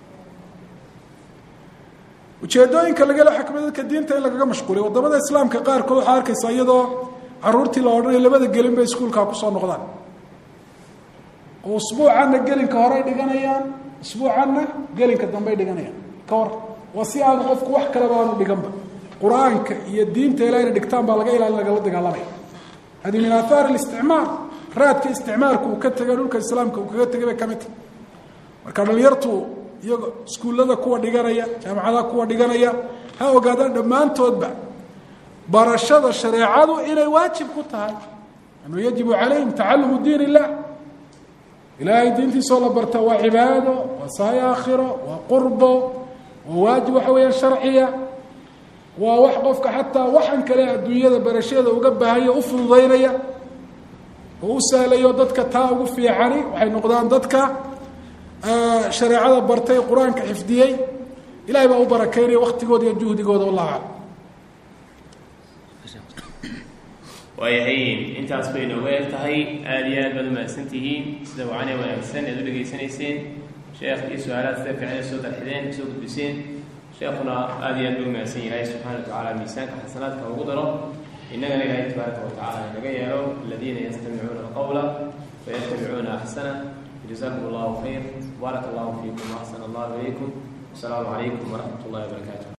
ujeedooyinka laga helo xakmadadka diinta in lagaga mashquuliyo waddamada islaamka qaarkood waxaa arkaysaa iyadoo caruurtii la odhanayo labada gelin bay iskuulkaa kusoo noqdaan oo usbuucanna gelinka hore ay dhiganayaan usbuucanna gelinka dambe ay dhiganayaan kawar waa si aanu qofku wax kaleba aanu dhiganba qur-aanka iyo diinta ilaa inay dhigtaan baa laga ilaalin lagala dagaalamaya hadi min aathaar اlisticmaar raadka isticmaalka uu ka tegay dhulka islaamka uu kaga tegay bay ka mid tahay marka dhalinyartu iyago iskuullada kuwa dhiganaya jaamacadaha kuwa dhiganaya ha ogaadaan dhammaantoodba barashada shareecadu inay waajib ku tahay anuu yajibu calayhim tacalumu diin illah ilaahay diintiisoo la barta waa cibaado waa sahay aakhiro waa qurbo waa waajib waxa weeyaan sharciya waa wax qofka xataa waxan kale adduunyada barashada uga baahanya u fududaynaya oo u sahlayo dadka taa ugu fiicani waxay noqdaan dadka shareecada bartay qur-aanka xifdiyey ilahay baa u barakeynaya waktigooda iyo juhdigooda wallahu aclam waayahay intaas bay nooga eg tahay aada iyo aad baad umahadsantihiin sida wacane wanaagsan ead u dhegaysanayseen sheekh iyo su-aalaad sida fiican soo darxideen soo gudbiseen sheekuna aada iyo aad buu umahadsan yahay subxana wa tacaala miisaanka xasanaadka ugu daro innagana ilaahay tabaaraka wa tacala naga yeelo aladiina yastamicuuna alqawla fayattabicuuna axsana jazakum allahu khayr baaraka allahu fiikum waaxsana allahu ilaykum wasalaamu calaykum waraxmat ullahi wabarakaatu